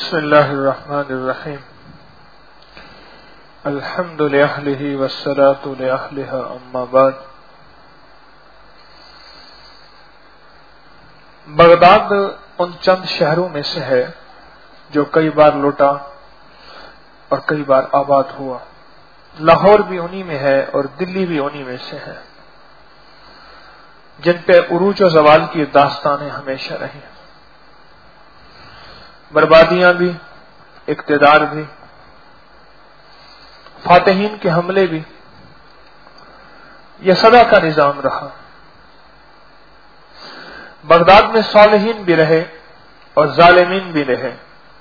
بسم اللہ الرحمن الرحیم الحمد لأہلہ والصلاة لأہلہا اما بعد۔ بغداد ان چند شہروں میں سے ہے جو کئی بار لوٹا اور کئی بار آباد ہوا۔ لاہور بھی انہی میں ہے اور دلی بھی انہی میں سے ہے، جن پہ عروج و زوال کی داستانیں ہمیشہ رہی ہیں۔ بربادیاں بھی، اقتدار بھی، فاتحین کے حملے بھی، یہ سدا کا نظام رہا۔ بغداد میں صالحین بھی رہے اور ظالمین بھی رہے،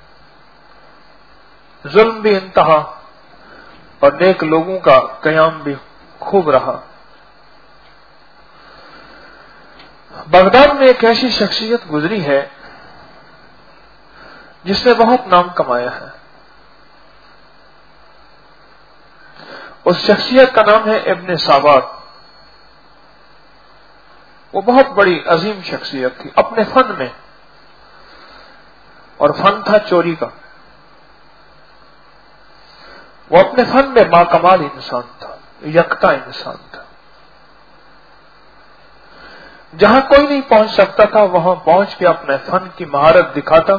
ظلم بھی انتہا اور نیک لوگوں کا قیام بھی خوب رہا۔ بغداد میں ایک ایسی شخصیت گزری ہے جس نے بہت نام کمایا ہے۔ اس شخصیت کا نام ہے ابن ساواک۔ وہ بہت بڑی عظیم شخصیت تھی اپنے فن میں، اور فن تھا چوری کا۔ وہ اپنے فن میں باکمال انسان تھا، یکتا انسان تھا۔ جہاں کوئی نہیں پہنچ سکتا تھا وہاں پہنچ کے اپنے فن کی مہارت دکھاتا،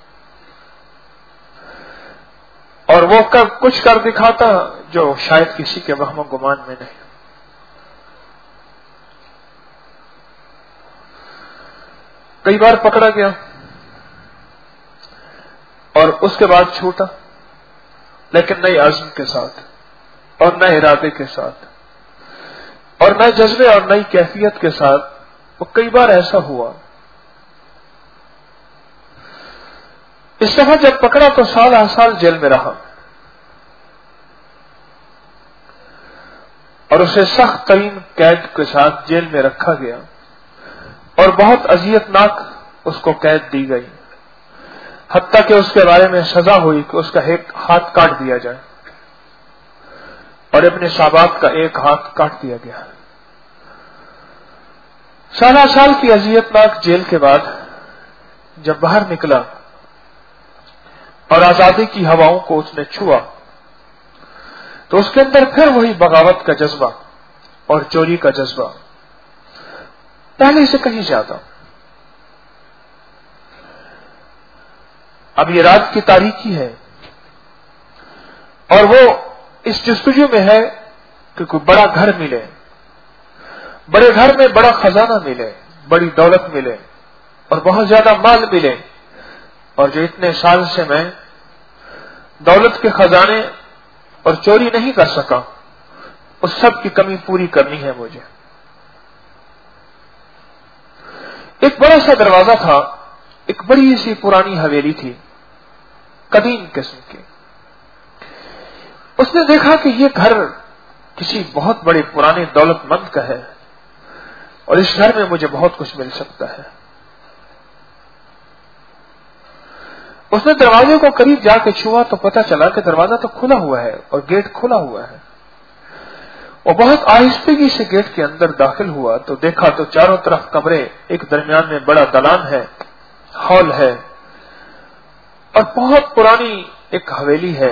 اور وہ کچھ کر دکھاتا جو شاید کسی کے وہم و گمان میں نہیں۔ کئی بار پکڑا گیا اور اس کے بعد چھوٹا، لیکن نئے عزم کے ساتھ اور نئے ارادے کے ساتھ اور نئے جذبے اور نئی کیفیت کے ساتھ۔ وہ کئی بار ایسا ہوا، اس دفعہ جب پکڑا تو سال ہر سال جیل میں رہا، اور اسے سخت ترین قید کے ساتھ جیل میں رکھا گیا، اور بہت اذیت ناک اس کو قید دی گئی، حتیٰ کہ اس کے بارے میں سزا ہوئی کہ اس کا ایک ہاتھ کاٹ دیا جائے، اور ابن ساواک کا ایک ہاتھ کاٹ دیا گیا۔ سالہ سال کی اذیت ناک جیل کے بعد جب باہر نکلا اور آزادی کی ہواؤں کو اس نے چھوا، تو اس کے اندر پھر وہی بغاوت کا جذبہ اور چوری کا جذبہ پہلے سے کہیں زیادہ۔ اب یہ رات کی تاریکی ہے اور وہ اس جستجو میں ہے کہ کوئی بڑا گھر ملے، بڑے گھر میں بڑا خزانہ ملے، بڑی دولت ملے اور بہت زیادہ مال ملے، اور جو اتنے سال سے میں دولت کے خزانے اور چوری نہیں کر سکا، اس سب کی کمی پوری کرنی ہے مجھے۔ ایک بڑا سا دروازہ تھا، ایک بڑی سی پرانی حویلی تھی، قدیم قسم کی۔ اس نے دیکھا کہ یہ گھر کسی بہت بڑے پرانے دولت مند کا ہے، اور اس گھر میں مجھے بہت کچھ مل سکتا ہے۔ اس نے دروازے کو قریب جا کے چھوا تو پتہ چلا کہ دروازہ تو کھلا ہوا ہے اور گیٹ کھلا ہوا ہے۔ وہ بہت آہستگی سے گیٹ کے اندر داخل ہوا تو دیکھا تو چاروں طرف کمرے، ایک درمیان میں بڑا دلان ہے، ہال ہے، اور بہت پرانی ایک حویلی ہے۔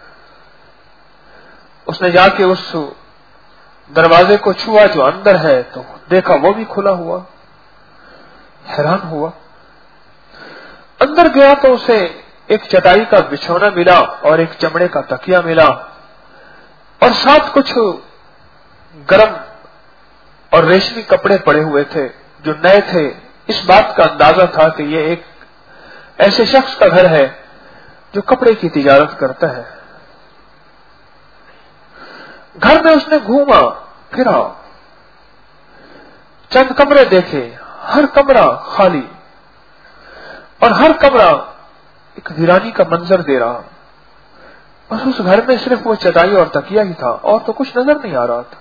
اس نے جا کے اس دروازے کو چھوا جو اندر ہے تو دیکھا وہ بھی کھلا ہوا، حیران ہوا۔ اندر گیا تو اسے ایک چٹائی کا بچھونا ملا اور ایک چمڑے کا تکیا ملا، اور ساتھ کچھ گرم اور ریشمی کپڑے پڑے ہوئے تھے جو نئے تھے۔ اس بات کا اندازہ تھا کہ یہ ایک ایسے شخص کا گھر ہے جو کپڑے کی تجارت کرتا ہے۔ گھر میں اس نے گھوما پھرا، چند کمرے دیکھے، ہر کمرہ خالی اور ہر کمرہ ایک ویرانی کا منظر دے رہا۔ بس اس گھر میں صرف وہ چٹائی اور تکیا ہی تھا، اور تو کچھ نظر نہیں آ رہا تھا۔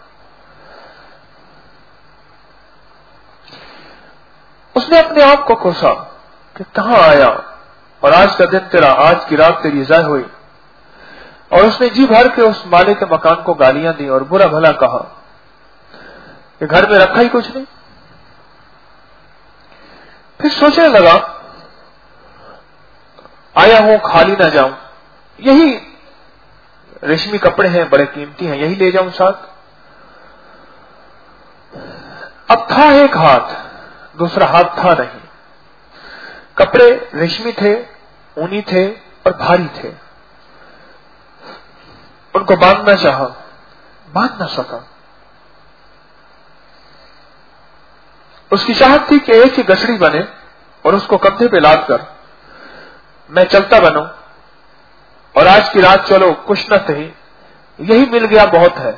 اس نے اپنے آپ کو کوسا کہ کہاں آیا، اور آج کا دن تیرا، آج کی رات تیری ضائع ہوئی۔ اور اس نے جی بھر کے اس مالک کے مکان کو گالیاں دی اور برا بھلا کہا کہ گھر میں رکھا ہی کچھ نہیں۔ پھر سوچنے لگا आया हूं खाली ना जाऊं, यही रेशमी कपड़े हैं, बड़े कीमती हैं, यही ले जाऊं साथ। अब था एक हाथ, दूसरा हाथ था नहीं। कपड़े रेशमी थे, ऊनी थे और भारी थे। उनको बांधना चाहा, बांध ना सका। उसकी चाहत थी कि एक ही गठरी बने और उसको कंधे पे लाद कर मैं चलता बनूं और आज की रात चलो कुछ न सही, यही मिल गया बहुत है।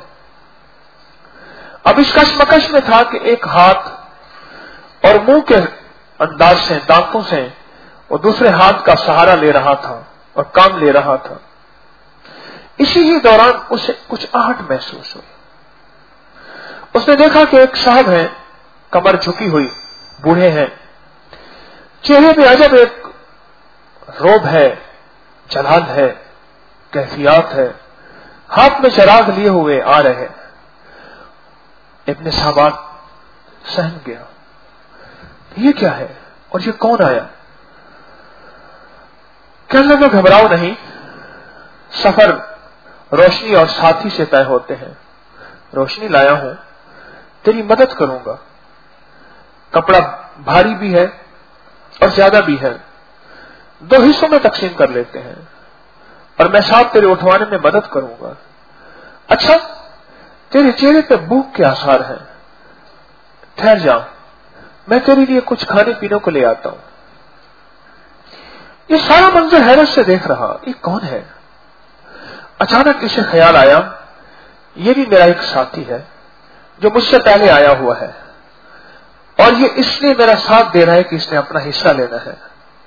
अब इस कशमकश में था कि एक हाथ और मुंह के अंदाज से, दांतों से वो दूसरे हाथ का सहारा ले रहा था और काम ले रहा था। इसी ही दौरान उसे कुछ आहट महसूस हुई। उसने देखा कि एक साहब हैं, कमर झुकी हुई, बूढ़े हैं, चेहरे पे अजब एक रोब है, जलाल है, कैफियत है, हाथ में चराग लिए हुए आ रहे हैं। इब्ने साबात सहम गया, ये क्या है और ये कौन आया? कहने लगा घबराओ नहीं, सफर रोशनी और साथी से तय होते हैं। रोशनी लाया हूं, तेरी मदद करूंगा। कपड़ा भारी भी है और ज्यादा भी है, दो हिस्सों में तकसीम कर लेते हैं और मैं साथ तेरे उठवाने में मदद करूंगा। अच्छा, तेरे चेहरे पे भूख के आसार हैं, ठहर जा, मैं तेरे लिए कुछ खाने पीने को ले आता हूं। ये सारा मंजर हैरत से देख रहा, ये कौन है? अचानक इसे ख्याल आया, ये भी मेरा एक साथी है जो मुझसे पहले आया हुआ है और ये इसलिए मेरा साथ दे रहा है कि इसने अपना हिस्सा लेना है।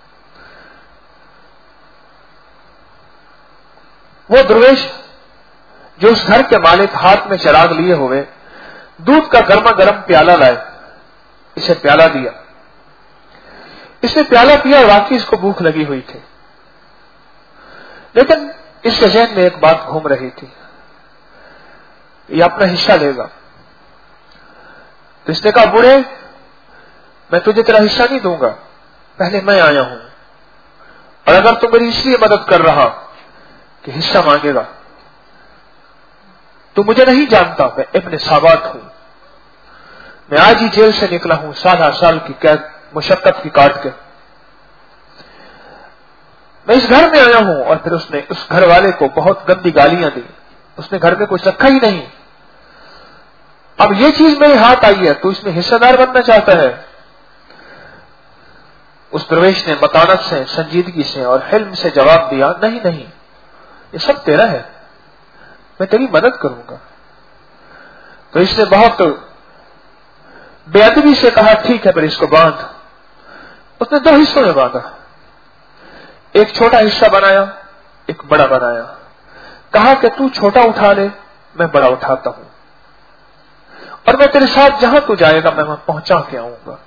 वो दरवेश जो उस घर के मालिक हाथ में चिराग लिए हुए दूध का गर्मा गर्म प्याला लाए, इसे प्याला दिया। इसने प्याला पिया और वाकई इसको भूख लगी हुई थी, लेकिन इसके ज़हन में एक बात घूम रही थी, ये अपना हिस्सा लेगा। तो इसने कहा, बूढ़े, मैं तुझे तेरा हिस्सा नहीं दूंगा, पहले मैं आया हूं और अगर तू मेरी इसलिए मदद कर रहा कि हिस्सा मांगेगा, तू मुझे नहीं जानता, मैं इब्ने साबात हूं। मैं आज ही जेल से निकला हूं, 7 साल की कैद मुशक्कत की काट के। मैं इस घर में आया हूं और फिर उसने उस घर वाले को बहुत गंदी गालियां दी, उसने घर में कुछ रखा ही नहीं। अब ये चीज मेरे हाथ आई है, तू इसमें हिस्सेदार बनना चाहता है? उस दरवेश ने मतानत से, संजीदगी से और हिल्म से जवाब दिया, नहीं नहीं, ये सब तेरा है, मैं तेरी मदद करूंगा। तो इसने बहुत बेअदबी से कहा, ठीक है, पर इसको बांध। उसने 2 हिस्सों में बांधा, एक छोटा हिस्सा बनाया, एक बड़ा बनाया। कहा कि तू छोटा उठा ले, मैं बड़ा उठाता हूं और मैं तेरे साथ जहां तू जाएगा मैं वहां पहुंचा के आऊंगा।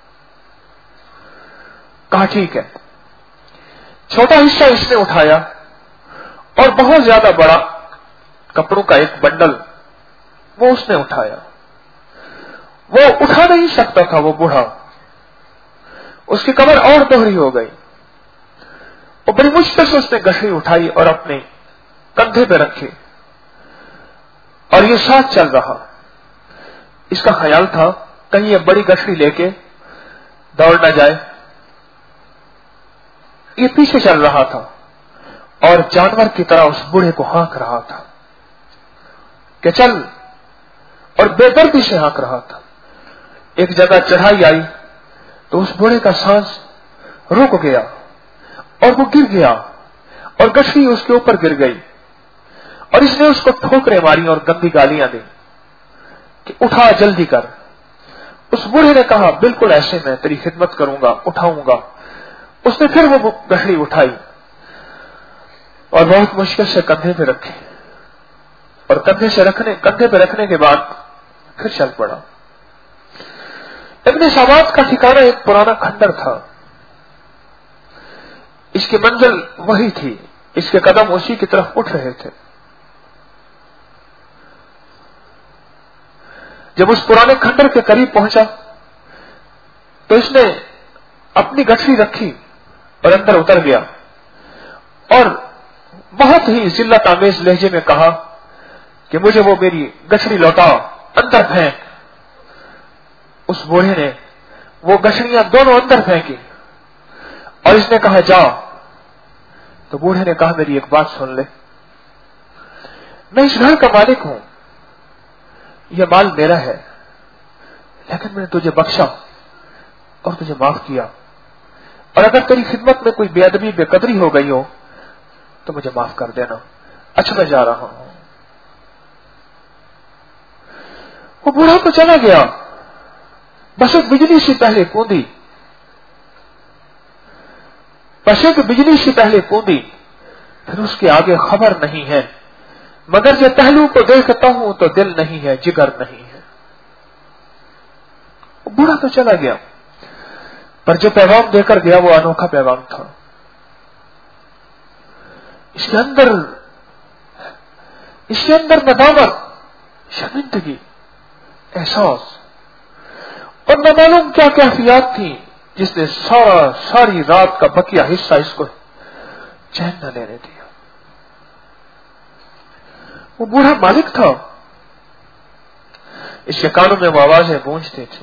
कहा ठीक है। छोटा हिस्सा इसने उठाया और बहुत ज्यादा बड़ा कपड़ों का एक बंडल वो उसने उठाया। वो उठा नहीं सकता था, वो बूढ़ा, उसकी कमर और दोहरी हो गई। वो बड़ी मुश्किल से उसने गठरी उठाई और अपने कंधे पे रखी और ये साथ चल रहा। इसका ख्याल था कहीं ये बड़ी गठरी लेके दौड़ न जाए। ये पीछे चल रहा था और जानवर की तरह उस बूढ़े को हाँक रहा था कि चल, और बेदर्दी से हाँक रहा था। एक जगह चढ़ाई आई तो उस बूढ़े का सांस रुक गया और वो गिर गया और गठरी उसके ऊपर गिर गई और इसने उसको ठोकरें मारी और गंदी गालियां दी कि उठा, जल्दी कर। उस बूढ़े ने कहा, बिल्कुल ऐसे मैं तेरी खिदमत करूंगा, उठाऊंगा। उसने फिर वो गठरी उठाई और बहुत मुश्किल से कंधे पे रखी और कंधे पे रखने के बाद फिर चल पड़ा। इब्ने साबात का ठिकाना एक पुराना खंडर था। इसकी मंजिल वही थी, इसके कदम उसी की तरफ उठ रहे थे। जब उस पुराने खंडर के करीब पहुंचा तो इसने अपनी गठरी रखी और अंदर उतर गया اور بہت ہی ذلت آمیز لہجے میں کہا کہ مجھے وہ میری گچھڑی لوٹا، اندر پھینک۔ اس بوڑھے نے وہ گچھڑیاں دونوں اندر پھینکی اور اس نے کہا جا۔ تو بوڑھے نے کہا میری ایک بات سن لے، میں اس گھر کا مالک ہوں، یہ مال میرا ہے، لیکن میں نے تجھے بخشا اور تجھے معاف کیا، اور اگر تیری خدمت میں کوئی بے ادبی بے قدری ہو گئی ہو تو مجھے معاف کر دینا۔ اچھا میں جا رہا ہوں۔ وہ بوڑھا تو چلا گیا، بس ایک بجلی سے پہلے کوندی، بس ایک بجلی سے پہلے کوندی، پھر اس کے آگے خبر نہیں ہے، مگر جو پہلو کو دیکھتا ہوں تو دل نہیں ہے، جگر نہیں ہے۔ وہ بوڑھا تو چلا گیا، پر جو پیغام دے کر گیا وہ انوکھا پیغام تھا۔ اس کے اندر ندامت، شرمندگی، احساس اور نہ معلوم کیا کیفیات تھی جس نے ساری رات کا بقیہ حصہ اس کو چین نہ لینے دیا۔ وہ بوڑھا مالک تھا، اس کے کانوں میں وہ آوازیں گونجتے تھے،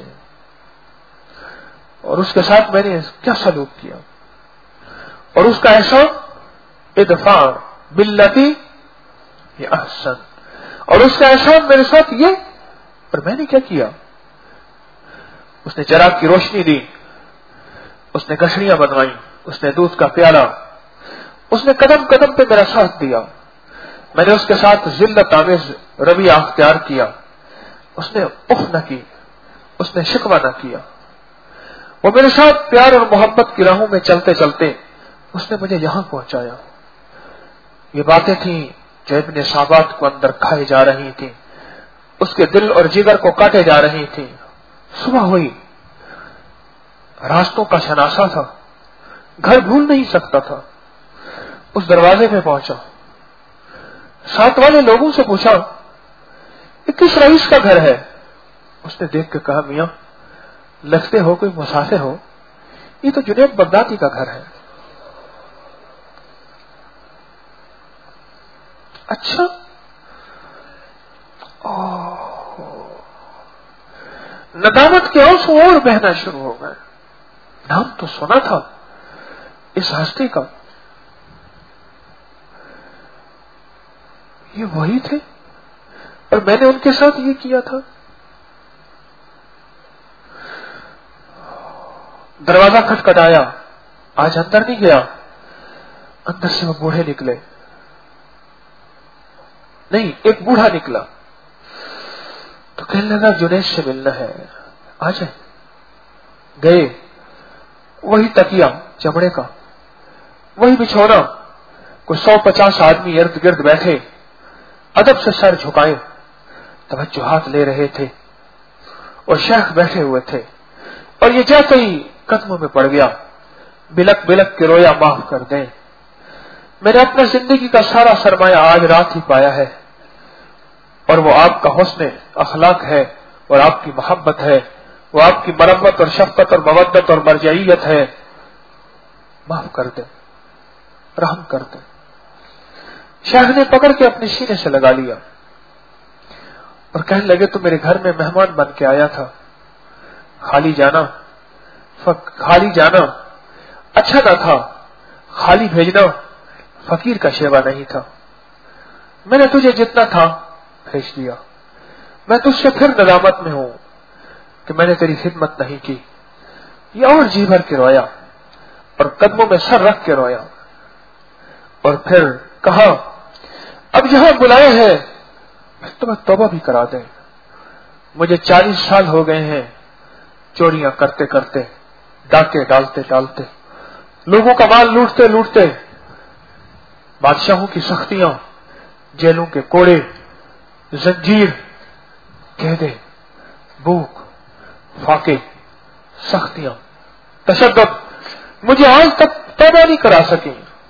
اور اس کے ساتھ میں نے کیا سلوک کیا، اور اس کا احسان ادفع باللتی ہی احسن، اور اس کا احسان میرے ساتھ یہ، اور میں نے کیا کیا؟ اس نے چراغ کی روشنی دی، اس نے گچھڑیاں بنوائیں، اس نے دودھ کا پیالہ، اس نے قدم قدم پہ میرا ساتھ دیا، میں نے اس کے ساتھ ذلت آمیز رویہ اختیار کیا، اس نے اف نہ کی، اس نے شکوہ نہ کیا، وہ میرے ساتھ پیار اور محبت کی راہوں میں چلتے چلتے اس نے مجھے یہاں پہنچایا۔ یہ باتیں تھیں جو ابن صابات کو اندر کھائے جا رہی تھیں، اس کے دل اور جگر کو کاٹے جا رہی تھیں۔ صبح ہوئی، راستوں کا شناسا تھا، گھر بھول نہیں سکتا تھا، اس دروازے میں پہنچا، ساتھ والے لوگوں سے پوچھا یہ کس رئیس کا گھر ہے؟ اس نے دیکھ کے کہا میاں لگتے ہو کوئی مسافر ہو، یہ تو جنید بغدادی کا گھر ہے۔ اچھا، ندامت کے آنسو اور بہنا شروع ہو گئے۔ نام تو سنا تھا اس ہستی کا، یہ وہی تھے اور میں نے ان کے ساتھ یہ کیا تھا۔ دروازہ کھٹکھٹایا، آج اندر نہیں گیا، اندر سے وہ بوڑھے نکلے، نہیں ایک بوڑھا نکلا تو کہنے لگا جنید سے ملنا ہے، آ جائے۔ گئے، وہی تکیا چمڑے کا، وہی بچھونا، کوئی 150 آدمی ارد گرد بیٹھے، ادب سے سر جھکائے توجہات لے رہے تھے، اور شیخ بیٹھے ہوئے تھے، اور یہ جاتے ہی قدموں میں پڑ گیا، بلک بلک کے رویا معاف کر دیں، میں نے اپنا زندگی کا سارا سرمایہ آج رات ہی پایا ہے، اور وہ آپ کا حسن اخلاق ہے اور آپ کی محبت ہے، وہ آپ کی مرمت اور شفقت اور مودت اور مرجعیت ہے، معاف کر دیں، رحم کر دیں۔ شیخ نے پکڑ کے اپنے سینے سے لگا لیا اور کہنے لگے تو میرے گھر میں مہمان بن کے آیا تھا، خالی جانا اچھا نہ تھا، خالی بھیجنا فقیر کا شیوا نہیں تھا، میں نے تجھے جتنا تھا بھیج دیا، میں تجھ سے پھر ندامت میں ہوں کہ میں نے تیری خدمت نہیں کی۔ یہ اور جی بھر کے رویا اور قدموں میں سر رکھ کے رویا، اور پھر کہا اب یہاں بلائے ہیں تمہیں توبہ بھی کرا دیں، مجھے 40 سال ہو گئے ہیں چوریاں کرتے کرتے، ڈاکے ڈالتے ڈالتے، لوگوں کا مال لوٹتے لوٹتے، بادشاہوں کی سختیاں، جیلوں کے کوڑے، زنجیر، قیدیں، بھوک، فاقے، سختیاں، تشدد، مجھے آج تک توبہ نہیں کرا سکیں،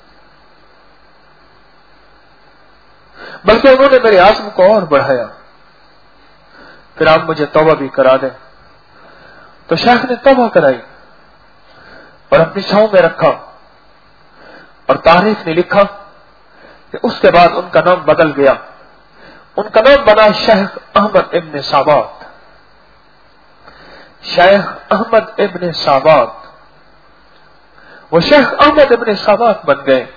بلکہ انہوں نے میرے عزم کو اور بڑھایا، پھر آپ مجھے توبہ بھی کرا دیں۔ تو شیخ نے توبہ کرائی اور اپنی چھاؤں میں رکھا، اور تاریخ نے لکھا کہ اس کے بعد ان کا نام بدل گیا. ان کا نام بنا شیخ احمد ابن سابات. شیخ احمد ابن سابات. وہ شیخ احمد ابن سابات بن گئے.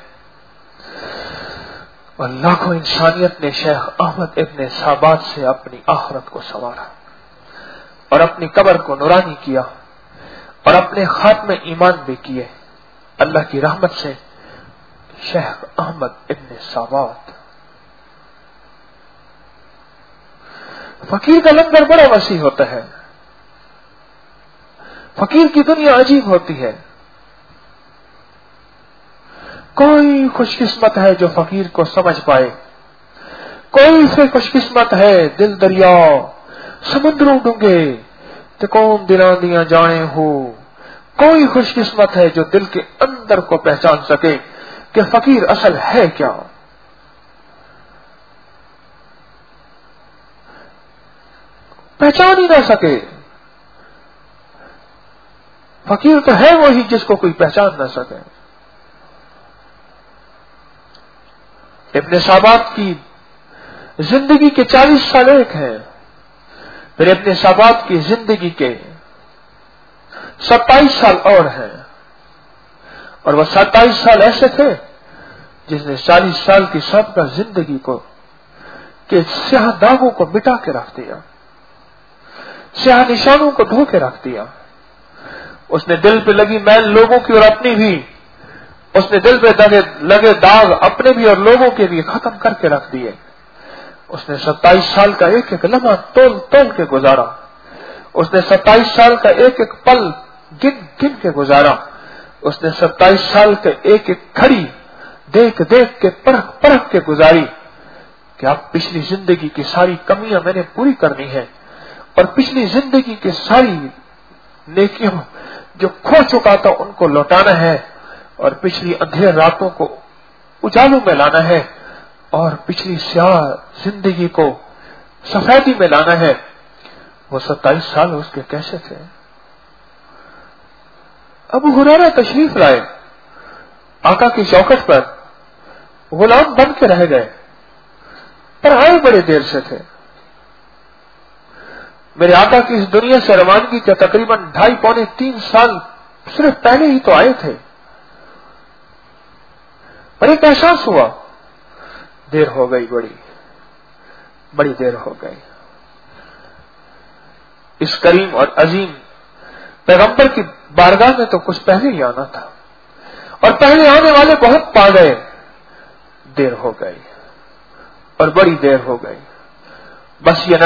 اور لاکھوں انسانیت نے شیخ احمد ابن سابات سے اپنی آخرت کو سنوارا اور اپنی قبر کو نورانی کیا اور اپنے خاتمے ایمان بھی کیے اللہ کی رحمت سے. شیخ احمد ابن سابات. فقیر کا لنگر بڑا وسیع ہوتا ہے. فقیر کی دنیا عجیب ہوتی ہے. کوئی خوش قسمت ہے جو فقیر کو سمجھ پائے. کوئی سے خوش قسمت ہے دل دریا سمندروں ڈونگے تے کون دلاں دیاں جانے ہو. کوئی خوش قسمت ہے جو دل کے اندر کو پہچان سکے کہ فقیر اصل ہے کیا. پہچان ہی نہ سکے. فقیر تو ہے وہی جس کو کوئی پہچان نہ سکے. ابن سابات کی زندگی کے 40 سال ایک ہیں. پھر ابن سابات کی زندگی کے 27 سال اور ہیں. اور وہ 27 سال ایسے تھے جس نے 40 سال کی سابقہ زندگی کو کہ سیاہ داغوں کو مٹا کے رکھ دیا, سیاہ نشانوں کو دھو کے رکھ دیا. اس نے دل پہ لگی میل لوگوں کی اور اپنی بھی, اس نے دل پہ لگے داغ اپنے بھی اور لوگوں کے بھی ختم کر کے رکھ دیے. اس نے 27 سال کا ایک ایک لمحہ تول تول کے گزارا. اس نے 27 سال کا ایک ایک پل گن گن کے گزارا. اس نے 27 سال کا ایک ایک گھڑی دیکھ دیکھ کے پرکھ پرکھ کے گزاری کہ اب پچھلی زندگی کی ساری کمیاں میں نے پوری کرنی ہے اور پچھلی زندگی کی ساری نیکیوں جو کھو چکا تھا ان کو لوٹانا ہے اور پچھلی اندھیر راتوں کو اجالوں میں لانا ہے اور پچھلی سیاہ زندگی کو سفیدی میں لانا ہے. وہ 27 سال اس کے کیسے تھے؟ ابو ہریرہ تشریف لائے آقا کی چوکھٹ پر, غلام بن کے رہ گئے پر آئے بڑے دیر سے تھے. میرے آقا کی اس دنیا سے روانگی کے تقریباً 2.5 پونے 3 سال صرف پہلے ہی تو آئے تھے. پر ایک احساس ہوا دیر ہو گئی, بڑی دیر ہو گئی. اس کریم اور عظیم پیغمبر کی بارگاہ میں تو کچھ پہلے ہی آنا تھا اور پہلے آنے والے بہت پا گئے. دیر ہو گئی اور بڑی دیر ہو گئی. بس یہ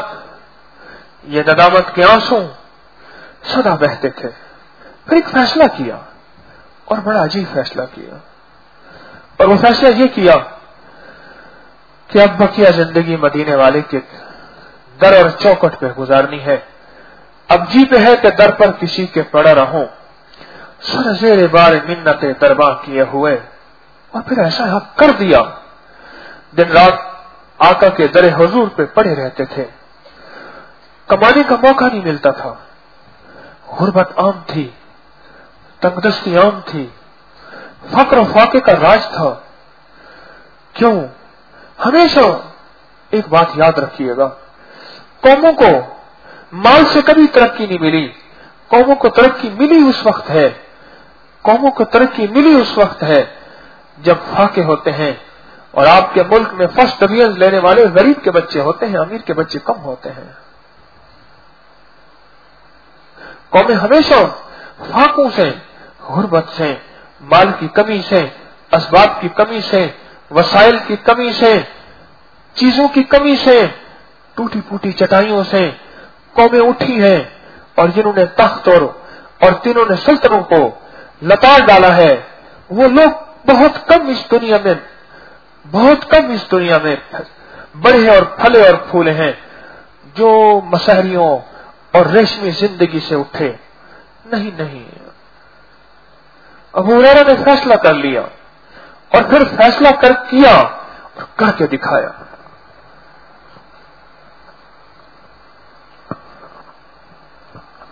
ندامت کے آنسو سدا بہتے تھے. پھر ایک فیصلہ کیا اور بڑا عجیب فیصلہ کیا, اور وہ فیصلہ یہ کیا کہ اب بقیہ زندگی مدینے والے کے در اور چوکٹ پہ گزارنی ہے. اب جی پہ ہے کہ در پر کسی کے پڑا رہوں, سر زیر بار منت درباں کیے ہوئے. اور پھر ایسا حق کر دیا. دن رات آقا کے در حضور پہ پڑے رہتے تھے. کمانے کا موقع نہیں ملتا تھا. غربت عام تھی, تنگدستی عام تھی, فقر و فاقے کا راج تھا. کیوں؟ ہمیشہ ایک بات یاد رکھیے گا, قوموں کو مال سے کبھی ترقی نہیں ملی. قوموں کو ترقی ملی اس وقت ہے, قوموں کو ترقی ملی اس وقت ہے جب فاقے ہوتے ہیں. اور آپ کے ملک میں فرسٹ ڈویژن لینے والے غریب کے بچے ہوتے ہیں, امیر کے بچے کم ہوتے ہیں. قومیں ہمیشہ فاقوں سے, غربت سے, مال کی کمی سے, اسباب کی کمی سے, وسائل کی کمی سے, چیزوں کی کمی سے, ٹوٹی پھوٹی چٹائیوں سے قومیں اٹھی ہیں. اور جنہوں نے تخت اور تینوں نے سلطنوں کو لتاڑ ڈالا ہے, وہ لوگ بہت کم اس دنیا میں بڑھے اور پھلے اور پھولے ہیں جو مسحریوں اور ریشمی زندگی سے اٹھے. نہیں, ابو ہریرہ نے فیصلہ کر لیا اور پھر فیصلہ کیا اور کر کے دکھایا.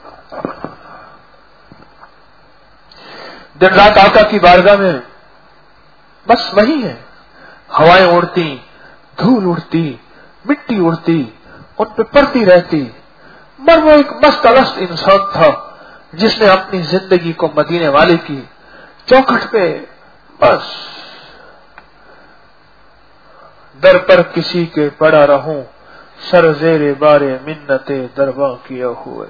دن رات آقا کی بارگاہ میں بس وہی ہے. ہوائیں اڑتی, دھول اڑتی, مٹی اڑتی, ان پہ پڑتی رہتی, مگر وہ ایک مست الست انسان تھا جس نے اپنی زندگی کو مدینے والے کی چوکھٹ پہ بس در پر کسی کے پڑا رہوں, سر زیر بارے منتیں درباں کیے ہوئے.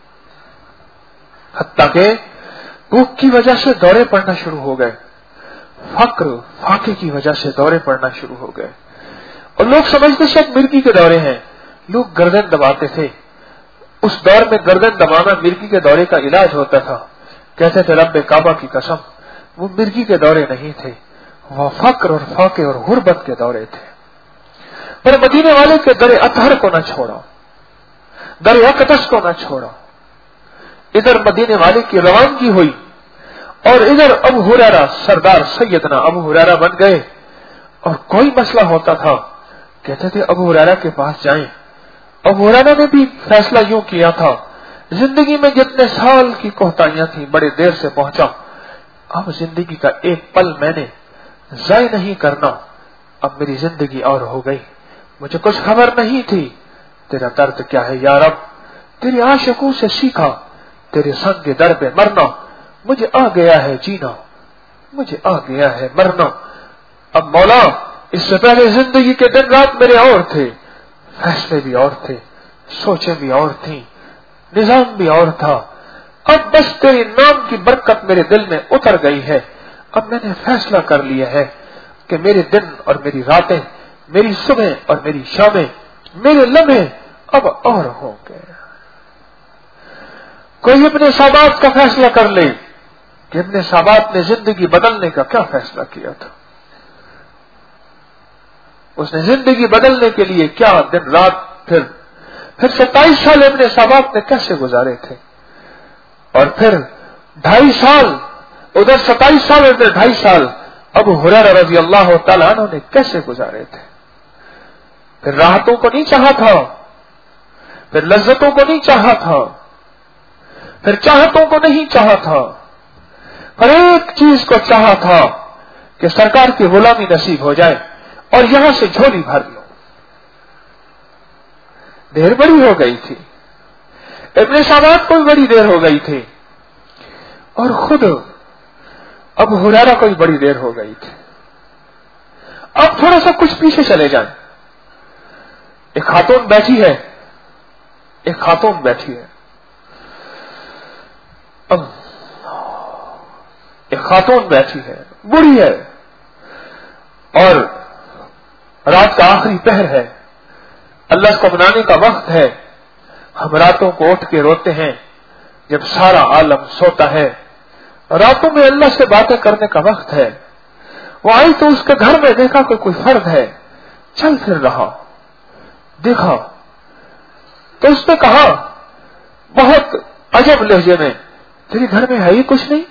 حتیٰ کہ بھوک کی وجہ سے دورے پڑنا شروع ہو گئے, فقر فاقے کی وجہ سے دورے پڑنا شروع ہو گئے, اور لوگ سمجھتے شاید مرگی کے دورے ہیں. لوگ گردن دباتے تھے. اس دور میں گردن دبانا مرگی کے دورے کا علاج ہوتا تھا. کہتے تھے رب کعبہ کی قسم وہ مرگی کے دورے نہیں تھے, وہ فقر اور فاقے اور غربت کے دورے تھے. پر مدینے والے کے در اطہر کو نہ چھوڑا, در اقدس کو نہ چھوڑا. ادھر مدینے والے کی روانگی ہوئی اور ادھر ابو ہریرہ سردار سیدنا ابو ہریرہ بن گئے. اور کوئی مسئلہ ہوتا تھا کہتے تھے ابو ہریرہ کے پاس جائیں. ابو ہریرہ نے بھی فیصلہ یوں کیا تھا, زندگی میں جتنے سال کی کوتاہیاں تھیں بڑے دیر سے پہنچا, اب زندگی کا ایک پل میں نے ضائع نہیں کرنا. اب میری زندگی اور ہو گئی, مجھے کچھ خبر نہیں تھی تیرا درد کیا ہے یا رب. تیرے عاشقوں سے سیکھا تیرے سنگ در پہ مرنا, مجھے آ گیا ہے جینا, مجھے آ گیا ہے مرنا. اب مولا اس سے پہلے زندگی کے دن رات میرے اور تھے, فیصلے بھی اور تھے, سوچیں بھی اور تھیں, نظام بھی اور تھا. اب بس تیری نام کی برکت میرے دل میں اتر گئی ہے. اب میں نے فیصلہ کر لیا ہے کہ میرے دن اور میری راتیں, میری صبح اور میری شامیں, میرے لمحے اب اور ہوں گے. کوئی ابن سابات کا فیصلہ کر لے کہ ابن سابات نے زندگی بدلنے کا کیا فیصلہ کیا تھا, اس نے زندگی بدلنے کے لیے کیا دن رات, پھر 27 سال ابن سابات نے کیسے گزارے تھے, اور پھر 2.5 سال ادھر 27 سال ادھر 2.5 سال ابو ہریرہ رضی اللہ تعالیٰ عنہ نے کیسے گزارے تھے. پھر راحتوں کو نہیں چاہا تھا, پھر لذتوں کو نہیں چاہا تھا, پھر چاہتوں کو نہیں چاہا تھا, ہر ایک چیز کو چاہا تھا کہ سرکار کی غلامی نصیب ہو جائے اور یہاں سے جھولی بھر لو. دیر بڑی ہو گئی تھی, ابن سابات کو بھی بڑی دیر ہو گئی تھی, اور خود ابو ہریرہ کو بھی بڑی دیر ہو گئی تھی. اب تھوڑا سا کچھ پیچھے چلے جائیں. ایک خاتون بیٹھی ہے, ایک خاتون بیٹھی ہے, اب ایک خاتون بیٹھی ہے, بوڑھی ہے, اور رات کا آخری پہر ہے, اللہ کو منانے کا وقت ہے. ہم راتوں کو اٹھ کے روتے ہیں جب سارا عالم سوتا ہے. راتوں میں اللہ سے باتیں کرنے کا وقت ہے. وہ آئی تو اس کے گھر میں دیکھا کہ کوئی فرد ہے, چل پھر رہا, دیکھا تو اس نے کہا بہت عجب لہجے میں, تیرے گھر میں ہے ہی کچھ نہیں,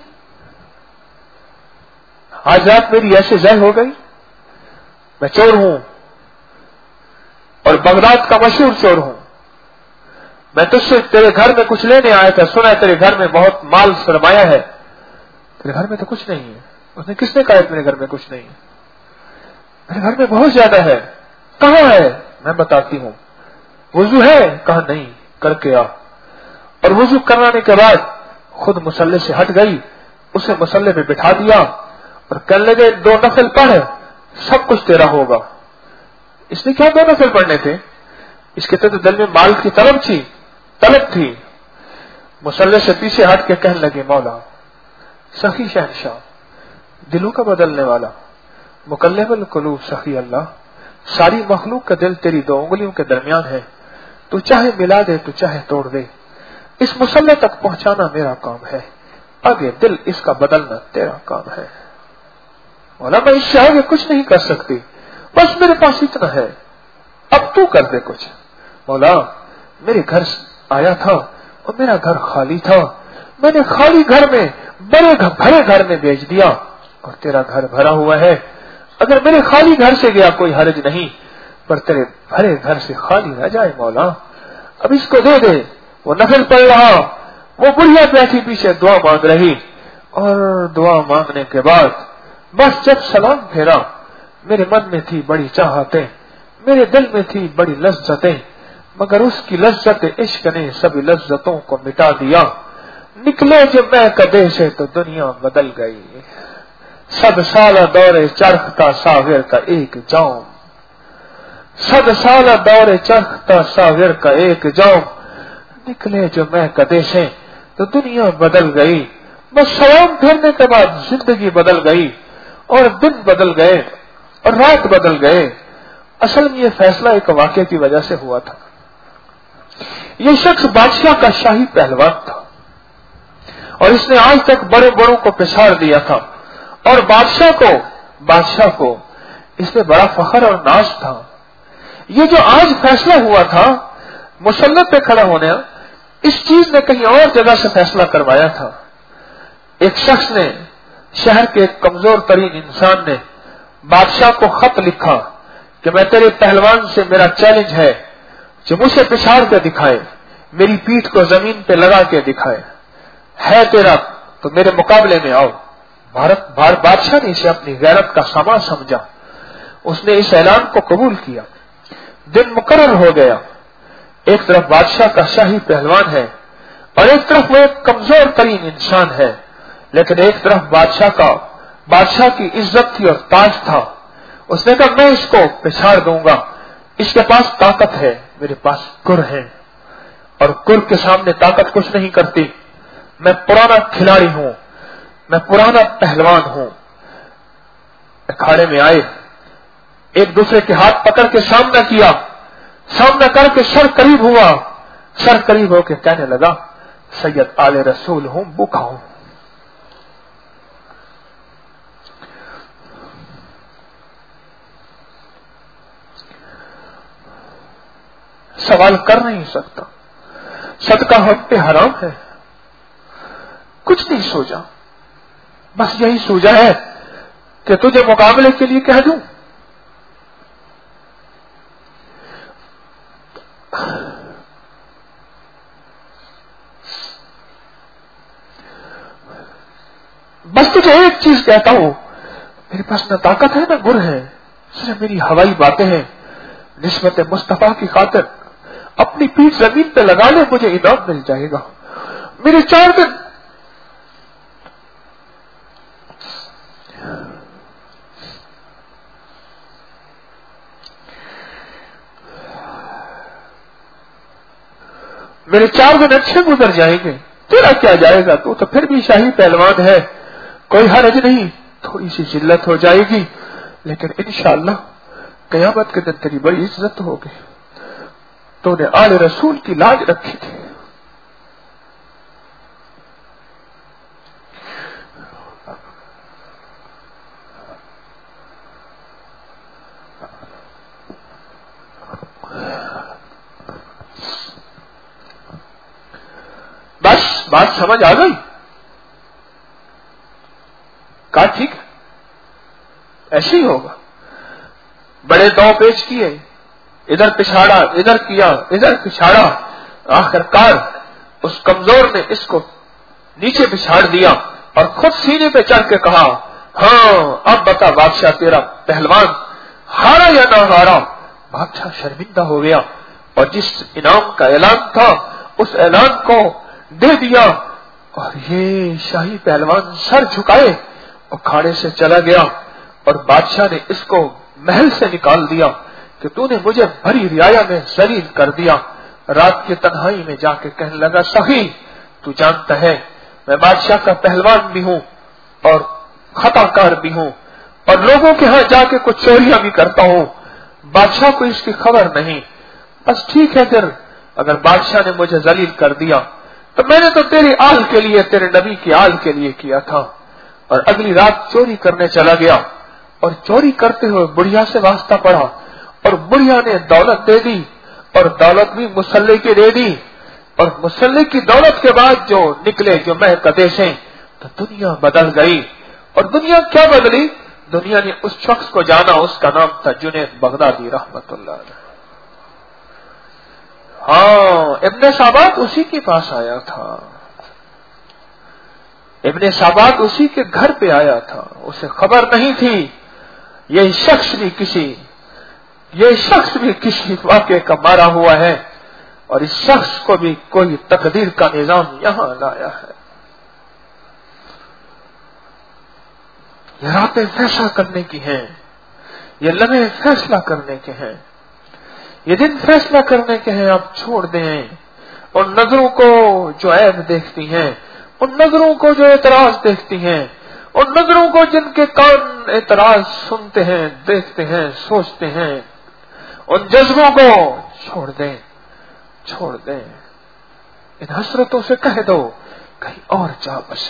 آج رات میری ایسے ضائع ہو گئی. میں چور ہوں اور بغداد کا مشہور چور ہوں. میں تجھ سے تیرے گھر میں کچھ لینے آیا تھا, سنا ہے تیرے گھر میں بہت مال سرمایہ ہے, تیرے گھر میں تو کچھ نہیں ہے. اس نے کس نے کہا میرے گھر میں کچھ نہیں ہے, میرے گھر میں بہت زیادہ ہے. کہاں ہے؟ میں بتاتی ہوں. وضو ہے؟ کہا نہیں, کر کے آ. اور وضو کرانے کے بعد خود مصلی سے ہٹ گئی, اسے مصلی پہ بٹھا دیا اور کہنے لگے 2 نفل پڑھ, سب کچھ تیرا ہوگا. اس نے کیا 2 نفل پڑھنے تھے, اس کے تو دل میں مال کی طلب تھی. مصلی سے پیچھے ہٹ کے کہنے لگے مولا سخی شہنشاہ, دلوں کا بدلنے والا, مقلب القلوب سخی اللہ, ساری مخلوق کا دل تیری 2 انگلیوں کے درمیان ہے, تو چاہے ملا دے تو چاہے توڑ دے. اس مصلی تک پہنچانا میرا کام ہے, آگے دل اس کا بدلنا تیرا کام ہے. مولا میں اس سے آگے کچھ نہیں کر سکتی, بس میرے پاس اتنا ہے, اب تو کر دے کچھ. مولا میرے گھر آیا تھا اور میرا گھر خالی تھا, میں نے خالی گھر میں بھرے گھر میں بیچ دیا, اور تیرا گھر بھرا ہوا ہے. اگر میرے خالی گھر سے گیا کوئی حرج نہیں, پر تیرے بھرے گھر سے خالی نہ جائے مولا, اب اس کو دے دے. وہ نفل پڑھ رہا, وہ بڑھیا بیٹھی پیچھے دعا مانگ رہی, اور دعا مانگنے کے بعد बस जब सलाम फेरा मेरे मन में थी बड़ी चाहतें, मेरे दिल में थी बड़ी लज्जतें, मगर उसकी लज्जत इश्क ने सभी लज्जतों को मिटा दिया। निकले जब मैं कदे से तो दुनिया बदल गई। सद साला दौरे चरखता साविर का एक जाम, सद साला दौरे चरखता साविर का एक जाम। निकले जो मैं कदे से तो दुनिया बदल गई। बस सलाम फेरने के बाद जिंदगी बदल गई और दिन बदल गए और रात बदल गए। असल में ये फैसला एक वाक़े की वजह से हुआ था। ये शख्स बादशाह का शाही पहलवान था और इसने आज तक बड़े बड़ों को पिछाड़ दिया था और बादशाह को इसमें बड़ा फख्र और नाज था। ये जो आज फैसला हुआ था मुसल्लत पे खड़ा होने, इस चीज ने कहीं और जगह से फैसला करवाया था। एक शख्स ने, शहर के एक कमजोर तरीन इंसान ने बादशाह को खत लिखा कि मैं तेरे पहलवान से, मेरा चैलेंज है जो मुझे पिछाड़ के दिखाए, मेरी पीठ को जमीन पे लगा के दिखाए, है तेरा तो मेरे मुकाबले में आओ। बादशाह ने इसे अपनी गैरत का सामान समझा। उसने इस ऐलान को कबूल किया। दिन मुकर्रर हो गया। एक तरफ बादशाह का शाही पहलवान है और एक तरफ वो एक कमजोर तरीन इंसान है, लेकिन एक तरफ बादशाह की इज्जत थी और ताज था। उसने कहा मैं इसको पिछाड़ दूंगा, इसके पास ताकत है, मेरे पास कुर है और कुर के सामने ताकत कुछ नहीं करती। मैं पुराना खिलाड़ी हूं, मैं पुराना पहलवान हूं। अखाड़े में आए, एक दूसरे के हाथ पकड़ के सामना किया, सामना करके सर करीब हुआ, सर करीब होकर कहने लगा सैयद आले रसूल हूं, भूखा हूं। सवाल कर नहीं सकता, सदका हम पे हराम है। कुछ नहीं सोचा, बस यही सोचा है कि तुझे मुकाबले के लिए कह दूं। बस तुझे एक चीज कहता हूं, मेरे पास न ताकत है न गुर है, सिर्फ मेरी हवाई बातें हैं। निस्बत मुस्तफा की खातिर अपनी पीठ जमीन पे लगा ले, मुझे इनाम मिल जाएगा। मेरे 4 दिन अच्छे गुजर जाएंगे। तेरा क्या जाएगा, तू तो फिर भी शाही पहलवान है, कोई हरज नहीं, थोड़ी सी जिल्लत हो जाएगी, लेकिन इंशाअल्लाह क़यामत के दिन तेरी बड़ी इज्जत होगी। तूने आले रसूल की लाज रखी थी। बस बात समझ आ गई। कहा ठीक है, ऐसे ही होगा। बड़े दौ पेच किए, इधर पिछाड़ा, इधर किया, इधर पिछाड़ा, आखिरकार उस कमजोर ने इसको नीचे पिछाड़ दिया और खुद सीने पे चढ़ के कहा, हाँ अब बता बादशाह, तेरा पहलवान हारा या ना हारा। बादशाह शर्मिंदा हो गया और जिस इनाम का ऐलान था उस ऐलान को दे दिया और ये शाही पहलवान सर झुकाए और खाड़े से चला गया। और बादशाह ने इसको महल से निकाल दिया कि तूने मुझे भरी रियाया में जलील कर दिया। रात की तन्हाई में जाके कहने लगा, सही तू जानता है मैं बादशाह का पहलवान भी हूं और खताकार भी हूं और लोगों के यहां जाके कुछ चोरियां भी करता हूं। बादशाह को इसकी खबर नहीं। बस ठीक है, फिर अगर बादशाह ने मुझे जलील कर दिया तो मैंने तो तेरी आल के लिए, तेरे नबी की आल के लिए किया था। और अगली रात चोरी करने चला गया और चोरी करते हुए बुढ़िया से वास्ता पड़ा और बुढ़िया ने दौलत दे दी और दौलत भी मुसल्ले की दे दी। और मुसल्ले की दौलत के बाद जो निकले जो महकदे से, तो दुनिया बदल गई। और दुनिया क्या बदली? दुनिया ने उस शख्स को जाना, उसका नाम था जुनैद बगदादी रहमतुल्लाह अलैह। हाँ, इब्ने साबात उसी के पास आया था। ابن साबात उसी के घर पे आया था, उसे खबर नहीं थी ये शख्स भी किसी वाक़े का मारा हुआ है और इस शख्स को भी कोई तकदीर का निजाम यहां लाया है। ये रातें फैसला करने की हैं, ये लम्हे फैसला करने के हैं, ये दिन फैसला करने के हैं। आप छोड़ दें उन नजरों को जो ऐब देखती हैं, उन नजरों को जो एतराज देखती हैं, उन नजरों को जिनके कान एतराज सुनते हैं, देखते हैं, सोचते हैं। उन जज्बों को छोड़ दें। इन हसरतों से कह दो कहीं और जा बसे,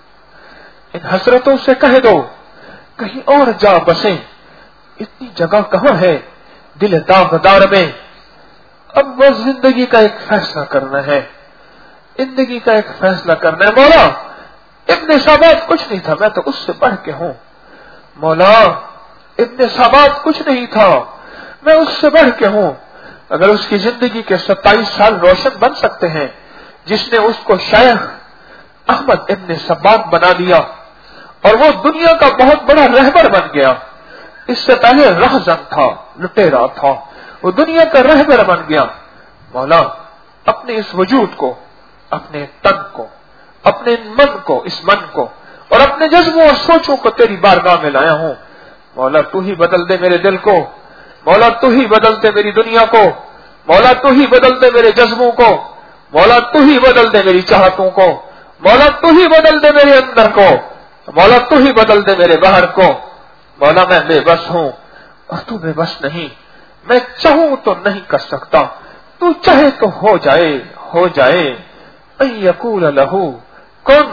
इन हसरतों से कह दो कहीं और जा बसे। इतनी जगह कहां है दिल दागदार में। अब बस जिंदगी का एक फैसला करना है, जिंदगी का एक फैसला करना है। मौला इब्न साबात कुछ नहीं था, मैं तो उससे बढ़ के हूं। मौला इब्न साबात कुछ नहीं था, मैं उससे बढ़ के हूं। अगर उसकी जिंदगी के 27 साल रोशन बन सकते हैं जिसने उसको शायख अहमद इब्न सब्बात बना दिया और वो दुनिया का बहुत बड़ा रहबर बन गया। इससे पहले रहज़न था, लुटेरा था, वो दुनिया का रहबर बन गया। मौला अपने इस वजूद को, अपने तन को, अपने मन को, इस मन को और अपने जज्बों और सोचों को तेरी बारगाह में लाया हूं। मौला तू ही बदल दे मेरे दिल को, मौला तू ही बदल दे मेरी दुनिया को, मौला तू ही बदल दे मेरे जज्बों को, मौला तू ही बदल दे मेरी चाहतों को, मौला तू ही बदल दे मेरे अंदर को, मौला तू ही बदल दे मेरे बाहर को। मौला मैं बेबस हूं और तू बेबस नहीं, मैं चाहूं तो नहीं कर सकता, तू चाहे तो हो जाए। अय्यकूल लहू कुन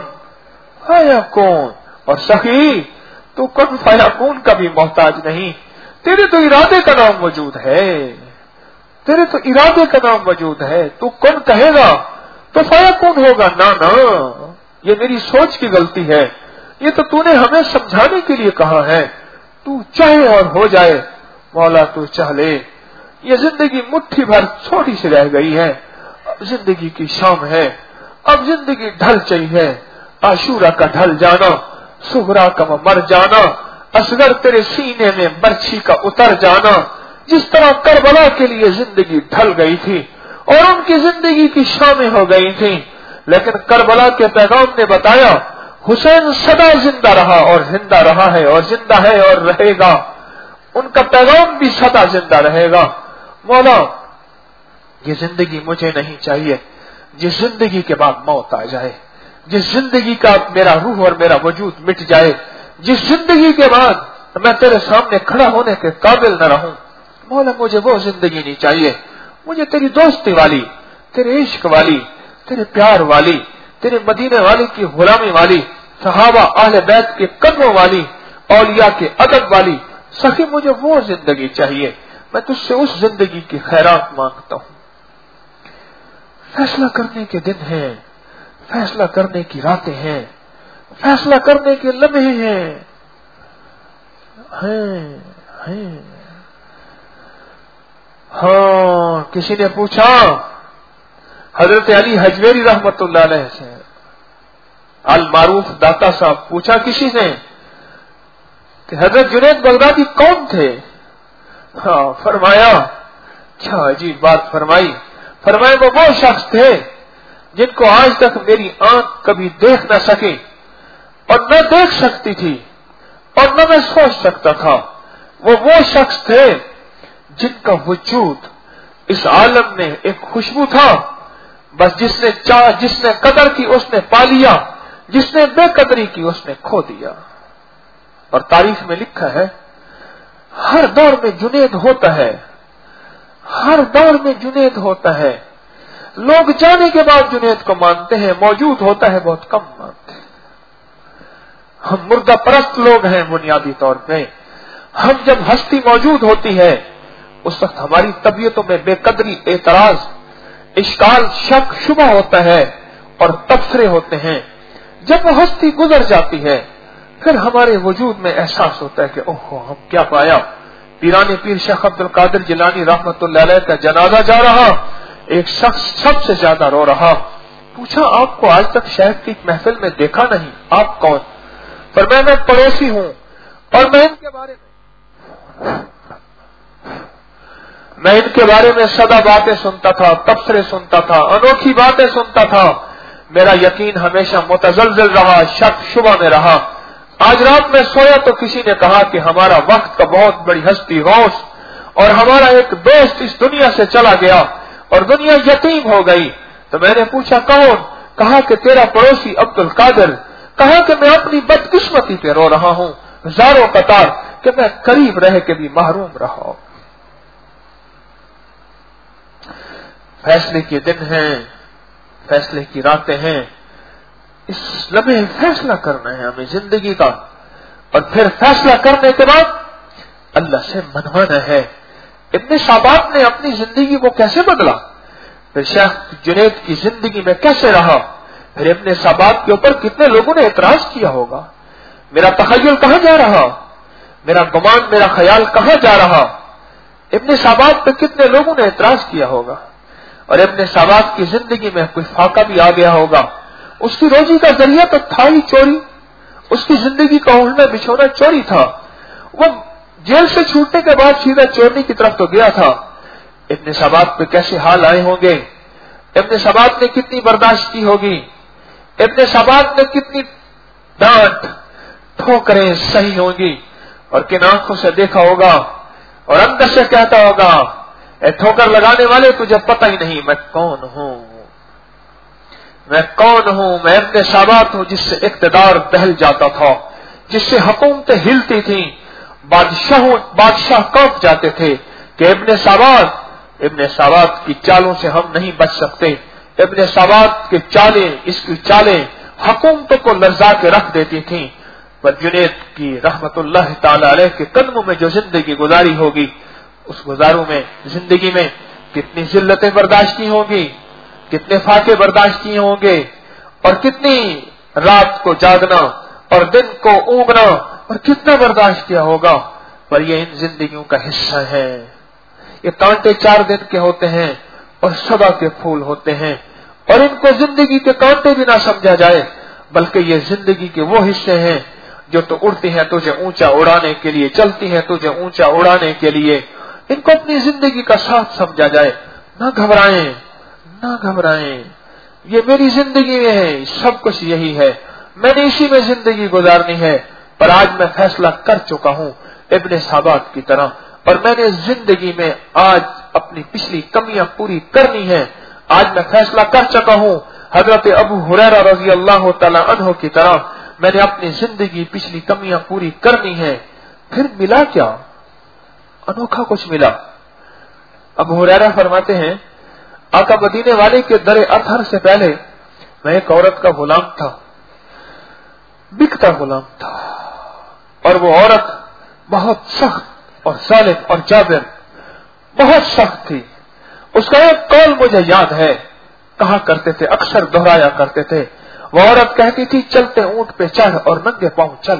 फयकून। और सखी तू कुन फयकून का भी मोहताज नहीं, तेरे तो इरादे का नाम वजूद है, तेरे तो इरादे का नाम वजूद है। तू कुन कहेगा तो फयकून होगा। ना ये मेरी सोच की गलती है, ये तो तूने हमें समझाने के लिए कहा है। तू चाहे और हो जाए। मौला तू चाह ले। ये जिंदगी मुट्ठी भर छोटी सी रह गई है, अब जिंदगी की शाम है, अब जिंदगी ढल चाहिए। आशूरा का ढल जाना, सुगरा का मर जाना, असगर तेरे सीने में बर्छी का उतर जाना। जिस तरह करबला के लिए जिंदगी ढल गई थी और उनकी जिंदगी की शामें हो गई थी, लेकिन करबला के पैगाम ने बताया हुसैन सदा जिंदा रहा और जिंदा रहा है और जिंदा है और रहेगा। उनका पैगाम भी सदा जिंदा रहेगा। मौला ये जिंदगी मुझे नहीं चाहिए जिस जिंदगी के बाद मौत आ जाए, जिस जिंदगी का मेरा रूह और मेरा वजूद मिट जाए, जिस जिंदगी के बाद मैं तेरे सामने खड़ा होने के काबिल न रहूं। मौला मुझे वो जिंदगी नहीं चाहिए, मुझे तेरी दोस्ती वाली, तेरे इश्क वाली, तेरे प्यार वाली, तेरे मदीने वाली की गुलामी वाली, सहाबा अहले बैत के कदमों वाली, औलिया के अदब वाली। सखी मुझे वो जिंदगी चाहिए, मैं तुझसे उस जिंदगी की खैरात मांगता हूं। फैसला करने के दिन हैं, फैसला करने की रातें हैं, फैसला करने के लम्हे हैं। हाँ, किसी ने पूछा हजरत अली हजवेरी रहमतुल्लाह अलैह से, अल मारूफ दाता साहब, पूछा किसी ने कि हजरत जुनैद बगदादी कौन थे? हाँ, फरमाया, क्या अजीब बात फरमाई। फरमाया वो शख्स थे जिनको आज तक मेरी आंख कभी देख न सकी और न देख सकती थी और न मैं सोच सकता था। वो शख्स थे जिनका वजूद इस आलम में एक खुशबू था। बस जिसने कदर की उसने पा लिया, जिसने बेकदरी की उसने खो दिया। और तारीख में लिखा है हर दौर में जुनैद होता है, हर दौर में जुनैद होता है। लोग जाने के बाद जुनैद को मानते हैं, मौजूद होता है बहुत कम मानते हैं। हम मुर्दा परस्त लोग हैं बुनियादी तौर पे। हम जब हस्ती मौजूद होती है उस वक्त हमारी तबीयतों में बेकदरी, एतराज, इश्काल, शक, शुबा होता है और तबसरे होते हैं। जब वो हस्ती गुजर जाती है फिर हमारे वजूद में एहसास होता है कि ओहो हम क्या पाया। पीराने पीर शेख अब्दुल कादिर जिलानी रहमतुल्लाह अलैह का जनाजा जा रहा, एक शख्स सबसे ज्यादा रो रहा, پوچھا آپ کو آج تک شیخ کی محفل میں دیکھا نہیں، آپ کون؟ فرمایا میں پڑوسی ہوں اور میں ان کے بارے میں سدا باتیں سنتا تھا، تبصرے سنتا تھا، انوکھی باتیں سنتا تھا. میرا یقین ہمیشہ متزلزل رہا، شک شبہ میں رہا. آج رات میں سویا تو کسی نے کہا کہ ہمارا وقت کا بہت بڑی ہستی غوث اور ہمارا ایک دوست اس دنیا سے چلا گیا اور دنیا یتیم ہو گئی. تو میں نے پوچھا کون؟ کہا کہ تیرا پڑوسی عبد القادر. کہا کہ میں اپنی بدقسمتی پہ رو رہا ہوں زاروں قطار کہ میں قریب رہ کے بھی محروم رہا. فیصلے کے دن ہیں، فیصلے کی راتیں ہیں. اس لمحے فیصلہ کرنا ہے ہمیں زندگی کا، اور پھر فیصلہ کرنے کے بعد اللہ سے منوانا ہے. ابن شابات نے اپنی زندگی کو کیسے بدلا، پھر شیخ جنید کی زندگی میں کیسے رہا، پھر ابن شابات کے اوپر کتنے لوگوں نے اعتراض کیا ہوگا. میرا تخیل کہاں جا رہا، میرا گمان، میرا خیال کہاں جا رہا. ابن شابات پہ کتنے لوگوں نے اعتراض کیا ہوگا، اور ابن شابات کی زندگی میں کوئی فاقہ بھی آ گیا ہوگا. اس کی روزی کا ذریعہ تو تھا ہی چوری، اس کی زندگی کا اڑنا بچھونا چوری تھا. وہ جیل سے چھوٹنے کے بعد سیدھا چورنی کی طرف تو گیا تھا. ابن شابات پہ کیسے حال آئے ہوں گے، ابن شابات نے کتنی برداشت کی ہوگی، ابن شابات نے کتنی ڈانٹ ٹھوکریں سہی ہوں گی، اور کن آنکھوں سے دیکھا ہوگا اور اندر سے کہتا ہوگا اے ٹھوکر لگانے والے تجھے پتہ ہی نہیں میں کون ہوں، میں کون ہوں. میں ابن شابات ہوں جس سے اقتدار دہل جاتا تھا، جس سے حکومتیں ہلتی تھیں، بادشاہ کانپ جاتے تھے کہ ابن شابات کی چالوں سے ہم نہیں بچ سکتے. ابن شابات کی چالیں، اس کی چالیں حکومتوں کو لرزا کے رکھ دیتی تھیں. پر جنید کی رحمت اللہ تعالی علیہ کے قدموں میں جو زندگی گزاری ہوگی، اس گزاروں میں زندگی میں کتنی ذلتیں برداشت کی ہوں گی، کتنے فاقے برداشت کیے ہوں گے، اور کتنی رات کو جاگنا اور دن کو اونگنا اور کتنا برداشت کیا ہوگا. پر یہ ان زندگیوں کا حصہ ہے. یہ کانٹے 4 دن کے ہوتے ہیں اور صبا کے پھول ہوتے ہیں، اور ان کو زندگی کے کانٹے بھی نہ سمجھا جائے، بلکہ یہ زندگی کے وہ حصے ہیں جو تو اڑتی ہیں تجھے اونچا اڑانے کے لیے، چلتی ہیں تجھے اونچا اڑانے کے لیے. ان کو اپنی زندگی کا ساتھ سمجھا جائے. نہ گھبرائیں، نہ گھبرائیں، یہ میری زندگی میں ہے، سب کچھ یہی ہے، میں نے اسی میں زندگی گزارنی ہے. پر آج میں فیصلہ کر چکا ہوں ابن شابات کی طرح، اور میں نے زندگی میں آج اپنی پچھلی کمیاں پوری کرنی ہے. آج میں فیصلہ کر چکا ہوں حضرت ابو ہریرہ رضی اللہ تعالی عنہ کی طرح، میں نے اپنی زندگی پچھلی کمیاں پوری کرنی ہے. پھر ملا کیا؟ انوکھا کچھ ملا. ابو ہریرہ فرماتے ہیں آقا مدینے والے کے در اطہر سے پہلے میں ایک عورت کا غلام تھا، بکتا غلام تھا، اور وہ عورت بہت سخت اور ظالم اور جابر، بہت سخت تھی. اس کا ایک قول مجھے یاد ہے، کہا کرتے تھے، اکثر دہرایا کرتے تھے. وہ عورت کہتی تھی چلتے اونٹ پہ چڑھ اور ننگے پاؤں چل.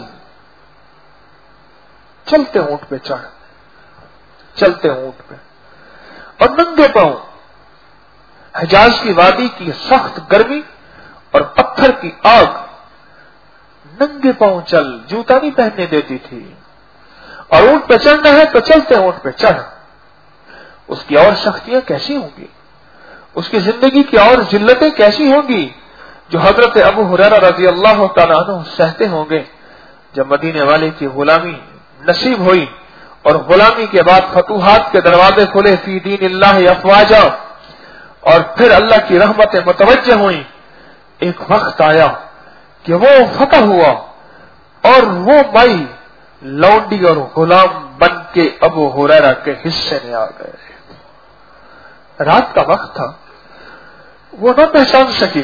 چلتے اونٹ پہ چڑھ، چلتے اونٹ پہ اور ننگے پاؤں. حجاز کی وادی کی سخت گرمی اور پتھر کی آگ، ننگے پاؤں چل، جوتا نہیں پہننے دیتی تھی. اور اونٹ پہ چڑھنا ہے تو چلتے اونٹ پہ چڑھ. اس کی اور سختیاں کیسی ہوں گی، اس کی زندگی کی اور ذلتیں کیسی ہوں گی جو حضرت ابو ہریرہ رضی اللہ تعالیٰ عنہ سہتے ہوں گے. جب مدینے والے کی غلامی نصیب ہوئی اور غلامی کے بعد فتوحات کے دروازے کھلے، فی دین اللہ افواجا، اور پھر اللہ کی رحمتیں متوجہ ہوئیں، ایک وقت آیا کہ وہ فتح ہوا اور وہ مائی لونڈی اور غلام بن کے ابو ہریرہ کے حصے میں آ گئے. رات کا وقت تھا، وہ نہ پہچان سکی.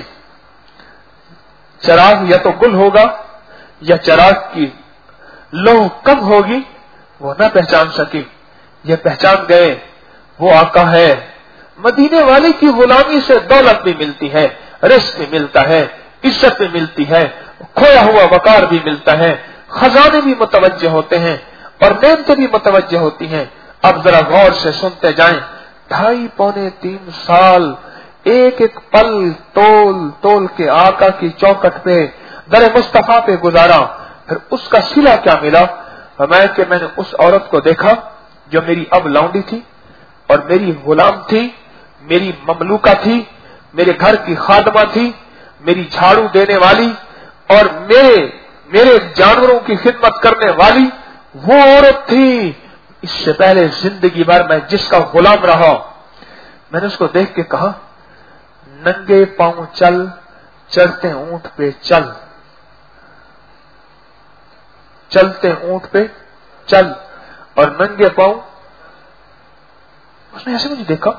چراغ یا تو گل ہوگا یا چراغ کی لو کم ہوگی، وہ نہ پہچان سکی. یہ پہچان گئے وہ آقا ہے. مدینے والے کی غلامی سے دولت بھی ملتی ہے، رزق بھی ملتا ہے، عزت بھی ملتی ہے، کھویا ہوا وقار بھی ملتا ہے، خزانے بھی متوجہ ہوتے ہیں اور نعمتیں بھی متوجہ ہوتی ہیں. اب ذرا غور سے سنتے جائیں. 2.5 پونے 3 سال एक एक पल तोल तोल के आका की चौखट पे दर मुस्तफा पे गुजारा, फिर उसका सिला क्या मिला? फरमाया कि मैंने उस औरत को देखा जो मेरी अब लौंडी थी और मेरी गुलाम थी, मेरी ममलूका थी, मेरे घर की खादमा थी, मेरी झाड़ू देने वाली और मेरे जानवरों की खिदमत करने वाली वो औरत थी। इससे पहले जिंदगी भर मैं जिसका गुलाम रहा, मैंने उसको देख के कहा, नंगे पांव चल, चलते ऊंट पे चल, चलते ऊंट पे चल, और नंगे पांव। उसने ऐसे मुझे देखा,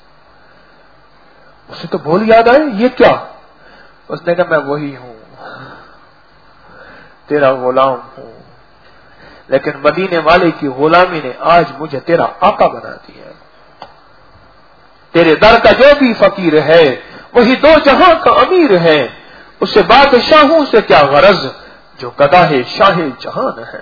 उसे तो बोल याद आए, ये क्या? उसने कहा, मैं वही हूं, तेरा गुलाम हूं, लेकिन मदीने वाले की गुलामी ने आज मुझे तेरा आका बना दिया। तेरे दर का जो भी फकीर है वही दो जहां का अमीर है, उसे बादशाहों से क्या गरज जो गदा है शाहे जहान है।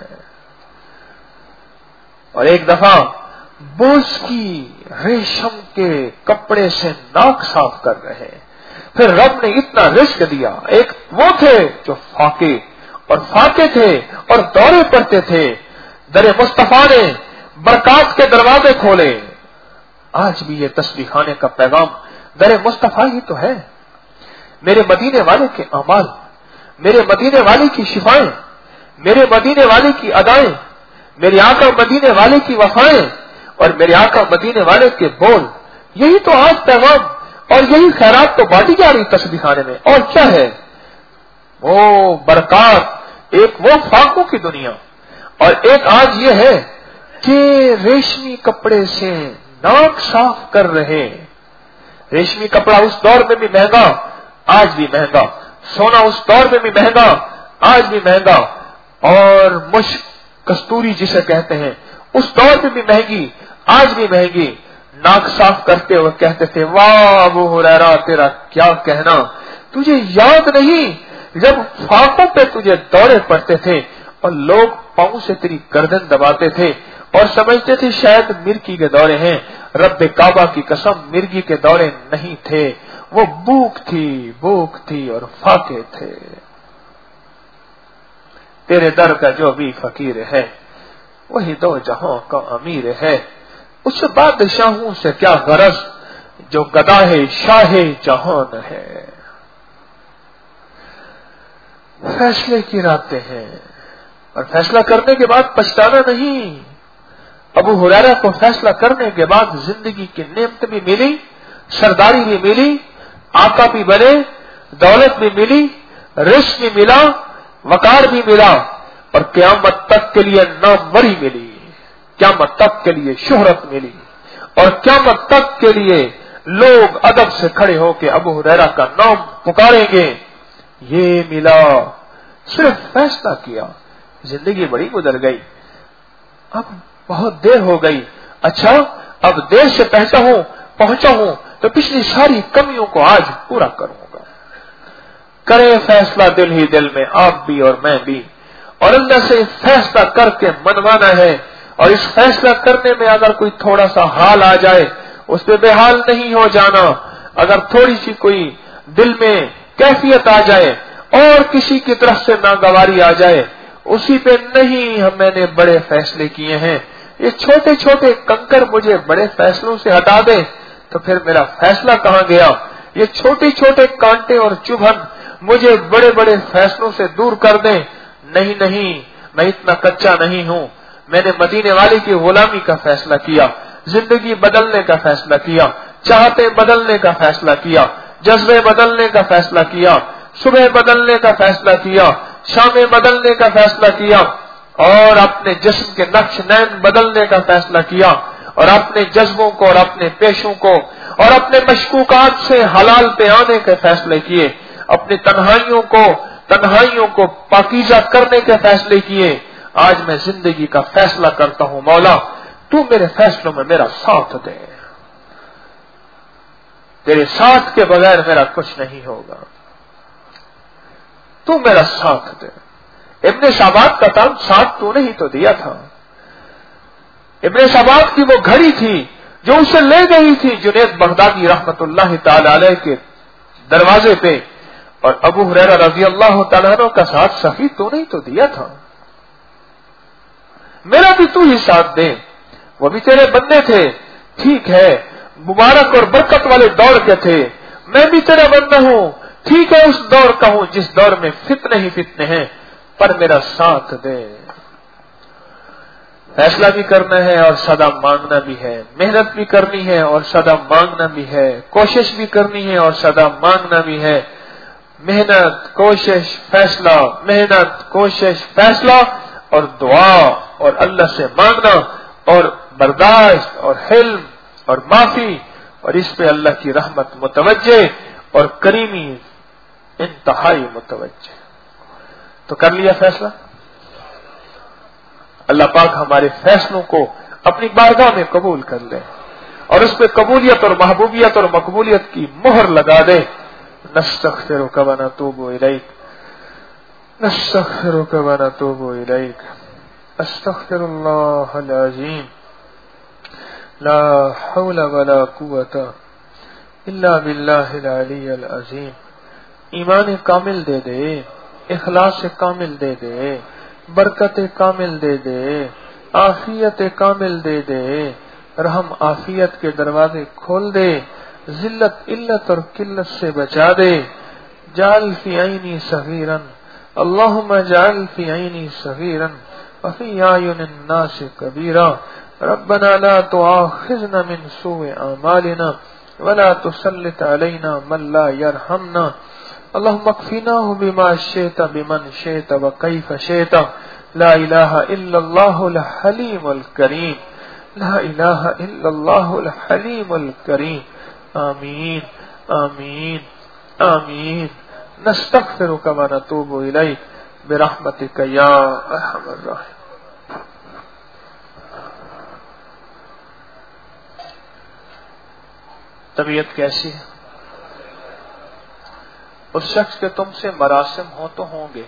और एक दफा बोस की रेशम के कपड़े से नाक साफ कर रहे, फिर रब ने इतना रिस्क दिया। एक वो थे जो फाके थे और दौरे पड़ते थे, दरे मुस्तफा ने बरकत के दरवाजे खोले। आज भी ये तस्बीह खाने का पैगाम दरे मुस्तफा ही तो है। मेरे मदीने वाले के अमाल, मेरे मदीने वाले की शिफाएं, मेरे मदीने वाले की अदाएं, मेरे आका मदीने वाले की वफाएं और मेरे आका मदीने वाले के बोल, यही तो आज पैगाम और यही खैरात तो बांटी जा रही तस्बीह खाने में। और क्या है वो बरकत? एक वो फाकों की दुनिया, और एक आज ये है कि रेशमी कपड़े से नाक साफ कर रहे। रेशमी कपड़ा उस दौर में भी महंगा, आज भी महंगा। सोना उस दौर में भी महंगा, आज भी महंगा। और मुश्क कस्तूरी जिसे कहते हैं, उस दौर में भी महंगी, आज भी महंगी। नाक साफ करते हुए कहते थे, वाह अबू हुरैरा तेरा क्या कहना, तुझे याद नहीं जब फाकों पे तुझे दौरे पड़ते थे और लोग पांव से तेरी गर्दन दबाते थे और समझते थे शायद मिर्गी के दौरे हैं। रब्बे काबा की कसम, मिर्गी के दौरे नहीं थे, वो भूख थी और फाके थे। तेरे दर का जो भी फकीर है वही दो जहां का अमीर है, उस बादशाहों से क्या गरज जो गदा है शाहे जहान है। फैसले की रातें हैं और फैसला करने के बाद पछताना नहीं। अबू हुरैरा को फैसला करने के बाद जिंदगी की नेमत भी मिली, सरदारी भी मिली, आका भी बने, दौलत भी मिली, रिस्क भी मिला, वकार भी मिला और क़यामत तक के लिए नामवरी मिली, क़यामत तक के लिए शोहरत मिली और क़यामत तक के लिए लोग अदब से खड़े होकर अबू हुरैरा का नाम पुकारेंगे। ये मिला, सिर्फ फैसला किया, जिंदगी बड़ी गुजर गई, अब बहुत देर हो गई। अच्छा, अब देर से पहुंचा हूं तो पिछली सारी कमियों को आज पूरा करूंगा। करे फैसला दिल ही दिल में, आप भी और मैं भी, और अंदर से फैसला करके मनवाना है। और इस फैसला करने में अगर कोई थोड़ा सा हाल आ जाए उस पर बेहाल नहीं हो जाना। अगर थोड़ी सी कोई दिल में कैफियत आ जाए और किसी की तरफ से नागवारी आ जाए, उसी पे नहीं मैंने बड़े फैसले किए हैं, ये छोटे छोटे कंकर मुझे बड़े फैसलों से हटा दे तो फिर मेरा फैसला कहाँ गया। ये छोटे छोटे कांटे और चुभन मुझे बड़े बड़े फैसलों से दूर कर दे। नहीं नहीं, मैं इतना कच्चा नहीं हूँ। मैंने मदीने वाले की गुलामी का फैसला किया, जिंदगी बदलने का फैसला किया, चाहते बदलने का फैसला किया, जज्बे बदलने का फैसला किया, सुबह बदलने का फैसला किया, शामें बदलने का फैसला किया और अपने जिस्म के नक्श नैन बदलने का फैसला किया और अपने जज्बों को और अपने पेशों को और अपने मशकूकात से हलाल पे आने के फैसले किए, अपनी तन्हाइयों को पाकीज़ा करने के फैसले किए। आज मैं जिंदगी का फैसला करता हूँ, मौला तू मेरे फैसलों में मेरा साथ दे, तेरे साथ के बगैर मेरा कुछ नहीं होगा, तू मेरा साथ दे। इब्ने शाबाद का काम साथ तूने ही तो दिया था। इब्ने शाबाद की वो घड़ी थी जो उसे ले गई थी जुनैद बगदादी रहमतुल्लाह ताला अलैह के दरवाजे पे, और अबू हुरैरा रजी अल्लाह तआला अन्हु का साथ सही तो नहीं तो दिया था, मेरा भी तू ही साथ दे। वो भी तेरे बंदे थे, ठीक है, मुबारक और बरकत वाले दौर के थे, मैं भी तेरा बंदा हूं, ठीक है, उस दौर का हूं जिस दौर में फितने ही फितने हैं, पर मेरा साथ दे। फैसला भी करना है और सदा मांगना भी है, मेहनत भी करनी है और सदा मांगना भी है, कोशिश भी करनी है और सदा मांगना भी है। मेहनत, कोशिश, फैसला, मेहनत, कोशिश, फैसला और दुआ और अल्लाह से मांगना और बर्दाश्त और हिल्म और माफी, और इस पे अल्लाह की रहमत मुतवज्जे और करीमी इंतहाई मुतवज्जे। तो कर लिया फैसला। अल्लाह पाक हमारे फैसलों को अपनी बारगाह में कबूल कर ले और उस पर कबूलियत और महबूबियत और मकबूलियत की मोहर लगा दे। नस्तगफिरुका व नतूबु इलैक, नस्तगफिरुका व नतूबु इलैक, अस्तगफिरुल्लाहल अज़ीम, ला हौला वला कुव्वता इल्ला बिल्लाहिल अलिय्यिल अज़ीम। ईमान कामिल दे दे, इखलास कामिल दे दे, बरकत कामिल दे दे, आफियत कामिल दे दे, रहम आफियत के दरवाजे खोल दे, जिल्लत इल्लत और किल्लत से बचा दे। जाल फी ऐनी सगीरन, अल्लाहुम्मा जाल फी ऐनी सगीरन व फी आयुनिन नास कबीरा, रब्बना ला तुआखिज़ना मिन सूइ आमालिना वला तुसल्लित अलैना मन ला यरहमना, अल्लाहुम्मा अक्फिनाहु बिमा शि'ता बिमन शि'ता व कैफ शि'ता, ला इलाहा इल्लल्लाहुल हलीमुल करीम, ला इलाहा इल्लल्लाहुल हलीमुल करीम। आमीन आमीन आमीन। नस्तगफिरुका व नतूबु इलैक बिरहमतिका या अरहमर राहिमीन। तबीयत कैसी है? उस शख्स के तुमसे मरासिम हो तो होंगे,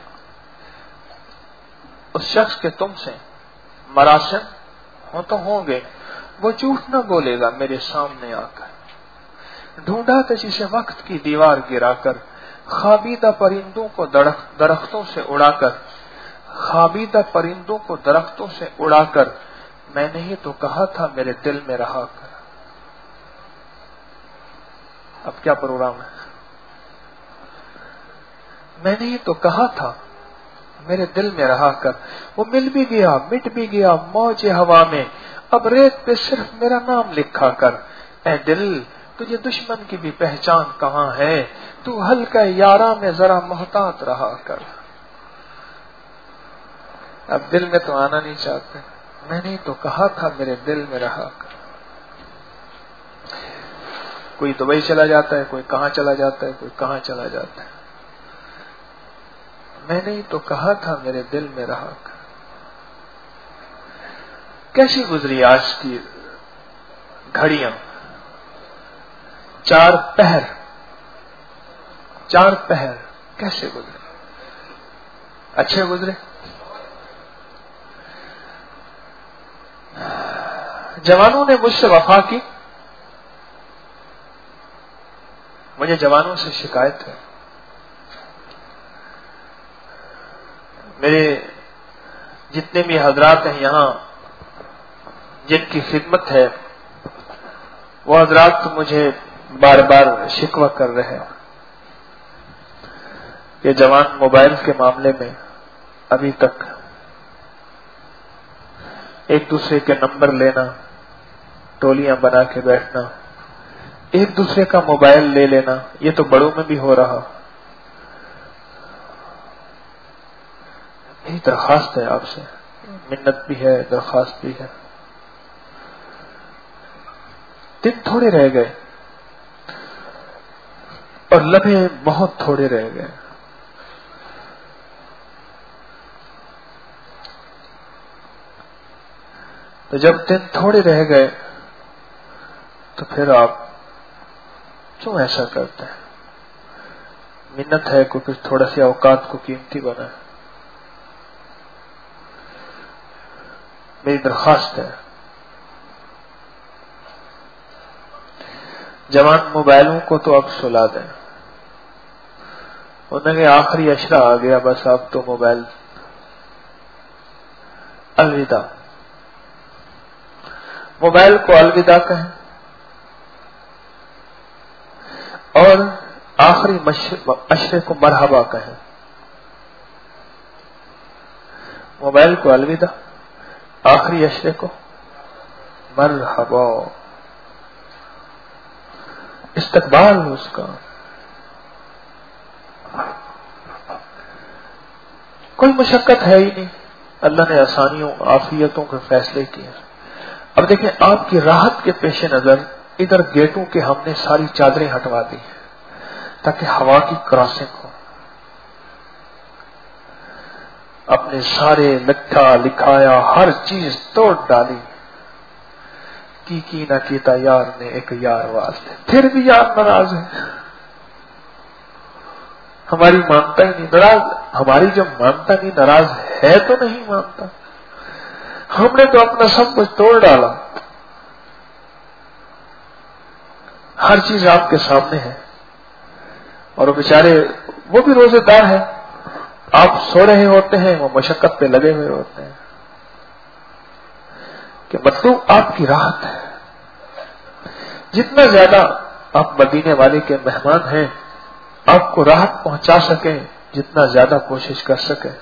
उस शख्स के तुमसे मरासिम हो तो होंगे, वो झूठ न बोलेगा मेरे सामने आकर। ढूंढा किसी से वक्त की दीवार गिराकर, खाबीदा परिंदों को दरख्तों से उड़ाकर, खाबीदा परिंदों को दरख्तों से उड़ाकर, मैंने ही तो कहा था मेरे दिल में रहा कर। अब क्या प्रोग्राम है? मैंने ही तो कहा था मेरे दिल में रहा कर। वो मिल भी गया, मिट भी गया मौजे हवा में, अब रेत पे सिर्फ मेरा नाम लिखा कर। ऐ दिल, तुझे दुश्मन की भी पहचान कहाँ है, तू हल्का यारा में जरा मोहतात रहा कर। अब दिल में तो आना नहीं चाहते, मैंने ही तो कहा था मेरे दिल में रहा कर। कोई दुबई चला जाता है, कोई कहाँ चला जाता है, कोई कहाँ चला जाता है, मैंने ही तो कहा था मेरे दिल में रहा कर। कैसी गुजरी आज की घड़ियां? 4 पहर कैसे गुजरे? अच्छे गुजरे? जवानों ने मुझसे वफा की, मुझे जवानों से शिकायत है। मेरे जितने भी हजरात हैं यहाँ जिनकी खिदमत है, वो हजरात तो मुझे बार बार शिकवा कर रहे हैं कि जवान मोबाइल के मामले में अभी तक एक दूसरे के नंबर लेना, टोलियां बना के बैठना, एक दूसरे का मोबाइल ले लेना, ये तो बड़ों में भी हो रहा। यही दरखास्त है आपसे, मिन्नत भी है, दरखास्त भी है। दिन थोड़े रह गए और लम्हे बहुत थोड़े रह गए। तो जब दिन थोड़े रह गए तो फिर आप क्यों ऐसा करते हैं? मिन्नत है को कुछ थोड़ा सी औकात को कीमती बनाए। मेरी दरखास्त है جوان موبائلوں کو تو اب سلا دیں. انہوں نے آخری اشرا آ گیا، بس اب تو موبائل الوداع. موبائل کو الوداع کہیں اور آخری اشرے کو مرحبا کہیں. موبائل کو الوداع، آخری اشرے کو مرحبا، استقبال اس کا. کوئی مشقت ہے ہی نہیں، اللہ نے آسانیوں عافیتوں کے فیصلے کیے. اب دیکھیں آپ کی راحت کے پیش نظر ادھر گیٹوں کے ہم نے ساری چادریں ہٹوا دی تاکہ ہوا کی کراسنگ ہو. اپنے سارے لکھا لکھایا ہر چیز توڑ ڈالی. کی نہ کیتا یار نے ایک یار واسطے، پھر بھی یار ناراض ہے. ہماری مانتا ہی نہیں، ناراض. ہماری جب مانتا نہیں ناراض ہے تو نہیں مانتا. ہم نے تو اپنا سب کچھ توڑ ڈالا. ہر چیز آپ کے سامنے ہے اور وہ بیچارے وہ بھی روزے دار ہیں. آپ سو رہے ہوتے ہیں، وہ مشقت پہ لگے ہوئے ہوتے ہیں کہ مطلوب آپ کی راحت ہے. جتنا زیادہ آپ مدینے والے کے مہمان ہیں، آپ کو راحت پہنچا سکیں، جتنا زیادہ کوشش کر سکیں.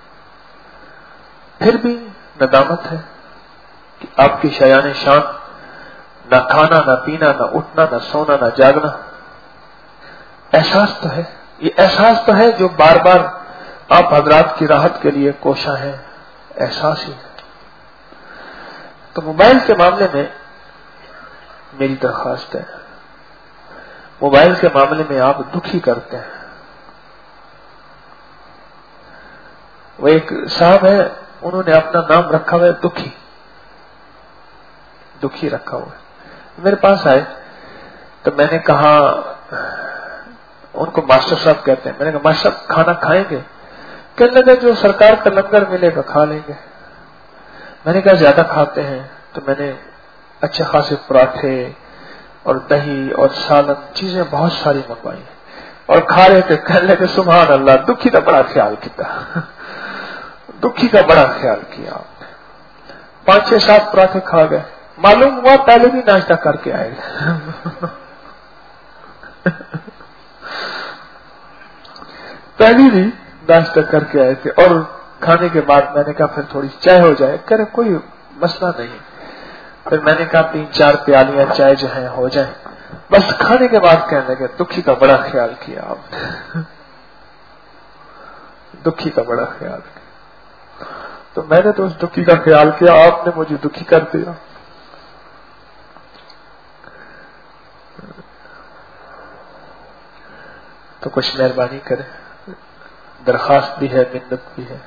پھر بھی ندامت ہے کہ آپ کی شایان شان نہ کھانا نہ پینا نہ اٹھنا نہ سونا نہ جاگنا. احساس تو ہے، یہ احساس تو ہے جو بار بار آپ حضرات کی راحت کے لیے کوشاں ہیں. احساس ہی ہے. تو موبائل کے معاملے میں میری درخواست ہے، موبائل کے معاملے میں آپ دکھی کرتے ہیں. وہ ایک صاحب ہے، انہوں نے اپنا نام رکھا ہوا ہے دکھی. دکھی رکھا ہوا ہے. میرے پاس آئے تو میں نے کہا، ان کو ماسٹر صاحب کہتے ہیں، میں نے کہا ماسٹر صاحب کھانا کھائیں گے؟ کہنے لگے جو سرکار کا لنگر ملے گا کھا لیں گے. میں نے کہا زیادہ کھاتے ہیں؟ تو میں نے اچھے خاصے پراٹھے اور دہی اور سالن چیزیں بہت ساری منگوائی اور کھا رہے تھے. کہنے لگے سبحان اللہ، دکھی کا بڑا خیال کیا. دکھی کا بڑا خیال کیا آپ نے. 5-6-7 پراٹھے کھا گئے. معلوم ہوا پہلے بھی ناشتہ کر کے آئے. پہلی بھی ناشتہ کر کے آئے تھے اور کھانے کے بعد میں نے کہا پھر تھوڑی چائے ہو جائے. کہہ رہے کوئی مسئلہ نہیں. پھر میں نے کہا 3-4 پیالیاں چائے جو ہیں ہو جائیں. بس کھانے کے بعد کہنے لگے دکھی کا بڑا خیال کیا آپ نے. دکھی کا بڑا خیال کیا. تو میں نے تو اس دکھی کا خیال کیا، آپ نے مجھے دکھی کر دیا. تو کچھ مہربانی کریں، درخواست بھی ہے، منت بھی ہے.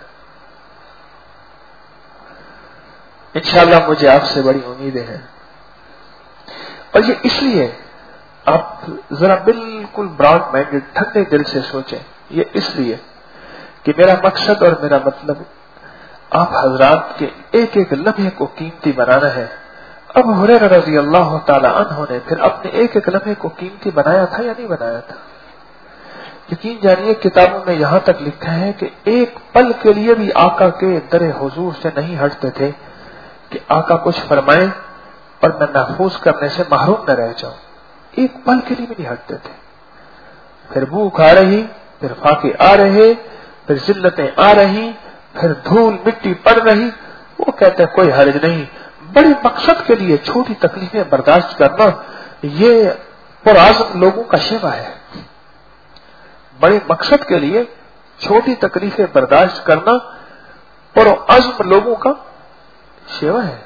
انشاءاللہ مجھے آپ سے بڑی امیدیں ہیں. اور یہ اس لیے آپ ذرا بالکل براڈ مائنڈڈ ٹھنڈے دل سے سوچیں. یہ اس لیے کہ میرا مقصد اور میرا مطلب آپ حضرات کے ایک ایک لمحے کو قیمتی بنانا ہے. ابو ہریرہ رضی اللہ تعالی عنہ نے پھر اپنے ایک ایک لمحے کو قیمتی بنایا تھا یا نہیں بنایا تھا؟ یقین جانیے کتابوں میں یہاں تک لکھا ہے کہ ایک پل کے لیے بھی آقا کے در حضور سے نہیں ہٹتے تھے کہ آقا کچھ فرمائیں اور میں محفوظ کرنے سے محروم نہ رہ جاؤں. ایک پل کے لیے بھی نہیں ہٹتے تھے. پھر بھوک آ رہی، پھر فاقے آ رہے، پھر ذلتیں آ رہی، پھر دھول مٹی پڑ رہی، وہ کہتے ہیں کوئی حرج نہیں. بڑے مقصد کے لیے چھوٹی تکلیفیں برداشت کرنا یہ پرعزم لوگوں کا شیوا ہے. بڑے مقصد کے لیے چھوٹی تکلیفیں برداشت کرنا پرعزم لوگوں کا شیوا ہے.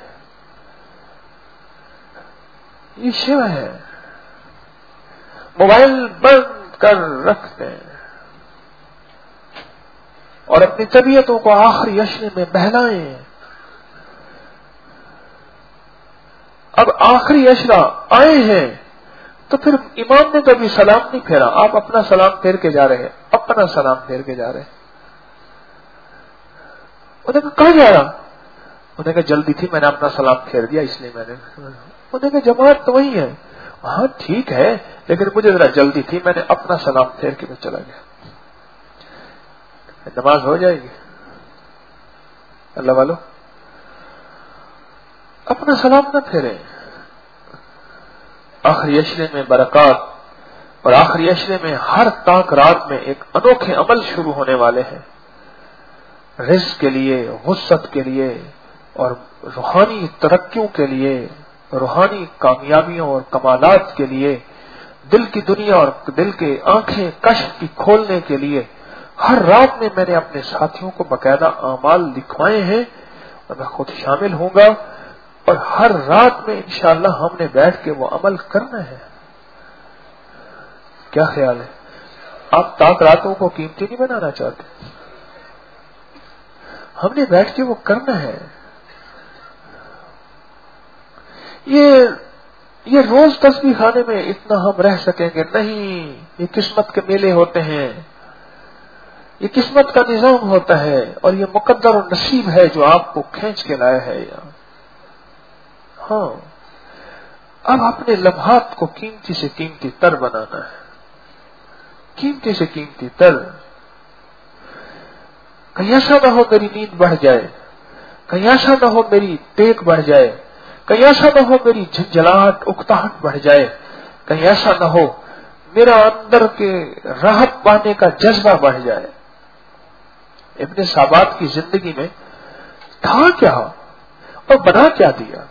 یہ شیوا ہے. موبائل بند کر رکھ دیں اور اپنی طبیعتوں کو آخری اشرے میں بہلائیں. اب آخری اشرا آئے ہیں تو پھر امام نے کبھی سلام نہیں پھیرا، آپ اپنا سلام پھیر کے جا رہے ہیں، اپنا سلام پھیر کے جا رہے ہیں. انہوں نے کہاں جا رہا؟ انہوں نے کہا جلدی تھی میں نے اپنا سلام پھیر دیا اس لیے میں نے. انہوں نے کہا جماعت تو وہی ہے. ہاں ٹھیک ہے، لیکن مجھے ذرا جلدی تھی، میں نے اپنا سلام پھیر کے میں چلا گیا. نماز ہو جائے گی؟ اللہ والو اپنا سلام نہ پھیریں. آخری عشرے میں برکات، اور آخری عشرے میں ہر تاک رات میں ایک انوکھے عمل شروع ہونے والے ہیں، رزق کے لیے، وسعت کے لیے، اور روحانی ترقیوں کے لیے، روحانی کامیابیوں اور کمالات کے لیے، دل کی دنیا اور دل کے آنکھیں کشف کی کھولنے کے لیے. ہر رات میں نے اپنے ساتھیوں کو باقاعدہ اعمال لکھوائے ہیں، اور میں خود شامل ہوں گا، اور ہر رات میں انشاءاللہ ہم نے بیٹھ کے وہ عمل کرنا ہے. کیا خیال ہے؟ آپ تاک راتوں کو قیمتی نہیں بنانا چاہتے؟ ہم نے بیٹھ کے وہ کرنا ہے. یہ روز تسبیح خانے میں اتنا ہم رہ سکیں گے نہیں. یہ قسمت کے میلے ہوتے ہیں، یہ قسمت کا نظام ہوتا ہے، اور یہ مقدر و نصیب ہے جو آپ کو کھینچ کے لایا ہے یہاں. ہاں، اب اپنے لمحات کو قیمتی سے قیمتی تر بنانا ہے، قیمتی سے قیمتی تر. کہیں ایسا نہ ہو میری نیند بڑھ جائے، کہیں ایسا نہ ہو میری ٹیک بڑھ جائے، کہیں ایسا نہ ہو میری جھنجھلاہٹ اکتاہٹ بڑھ جائے، کہیں ایسا نہ ہو میرا اندر کے راحت پانے کا جذبہ بڑھ جائے. ابن سابات کی زندگی میں تھا کیا اور بنا کیا دیا؟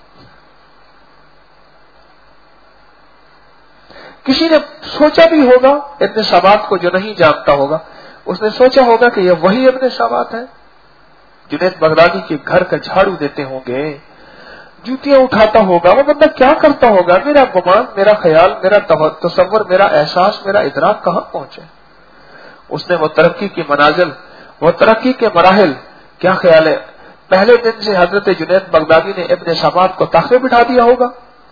کسی نے سوچا بھی ہوگا، ابن سابات کو جو نہیں جانتا ہوگا اس نے سوچا ہوگا کہ یہ وہی ابن سابات ہے. جنید بغدادی کے گھر کا جھاڑو دیتے ہوں گے، جوتیاں اٹھاتا ہوگا، وہ بندہ کیا کرتا ہوگا؟ میرا گمان، میرا خیال، میرا تصور، میرا احساس، میرا ادراک کہاں پہنچے؟ اس نے وہ ترقی کی منازل، وہ ترقی کے مراحل، کیا خیال ہے پہلے دن سے حضرت جنید بغدادی نے ابن سابات کو تاخیر بٹھا دیا ہوگا؟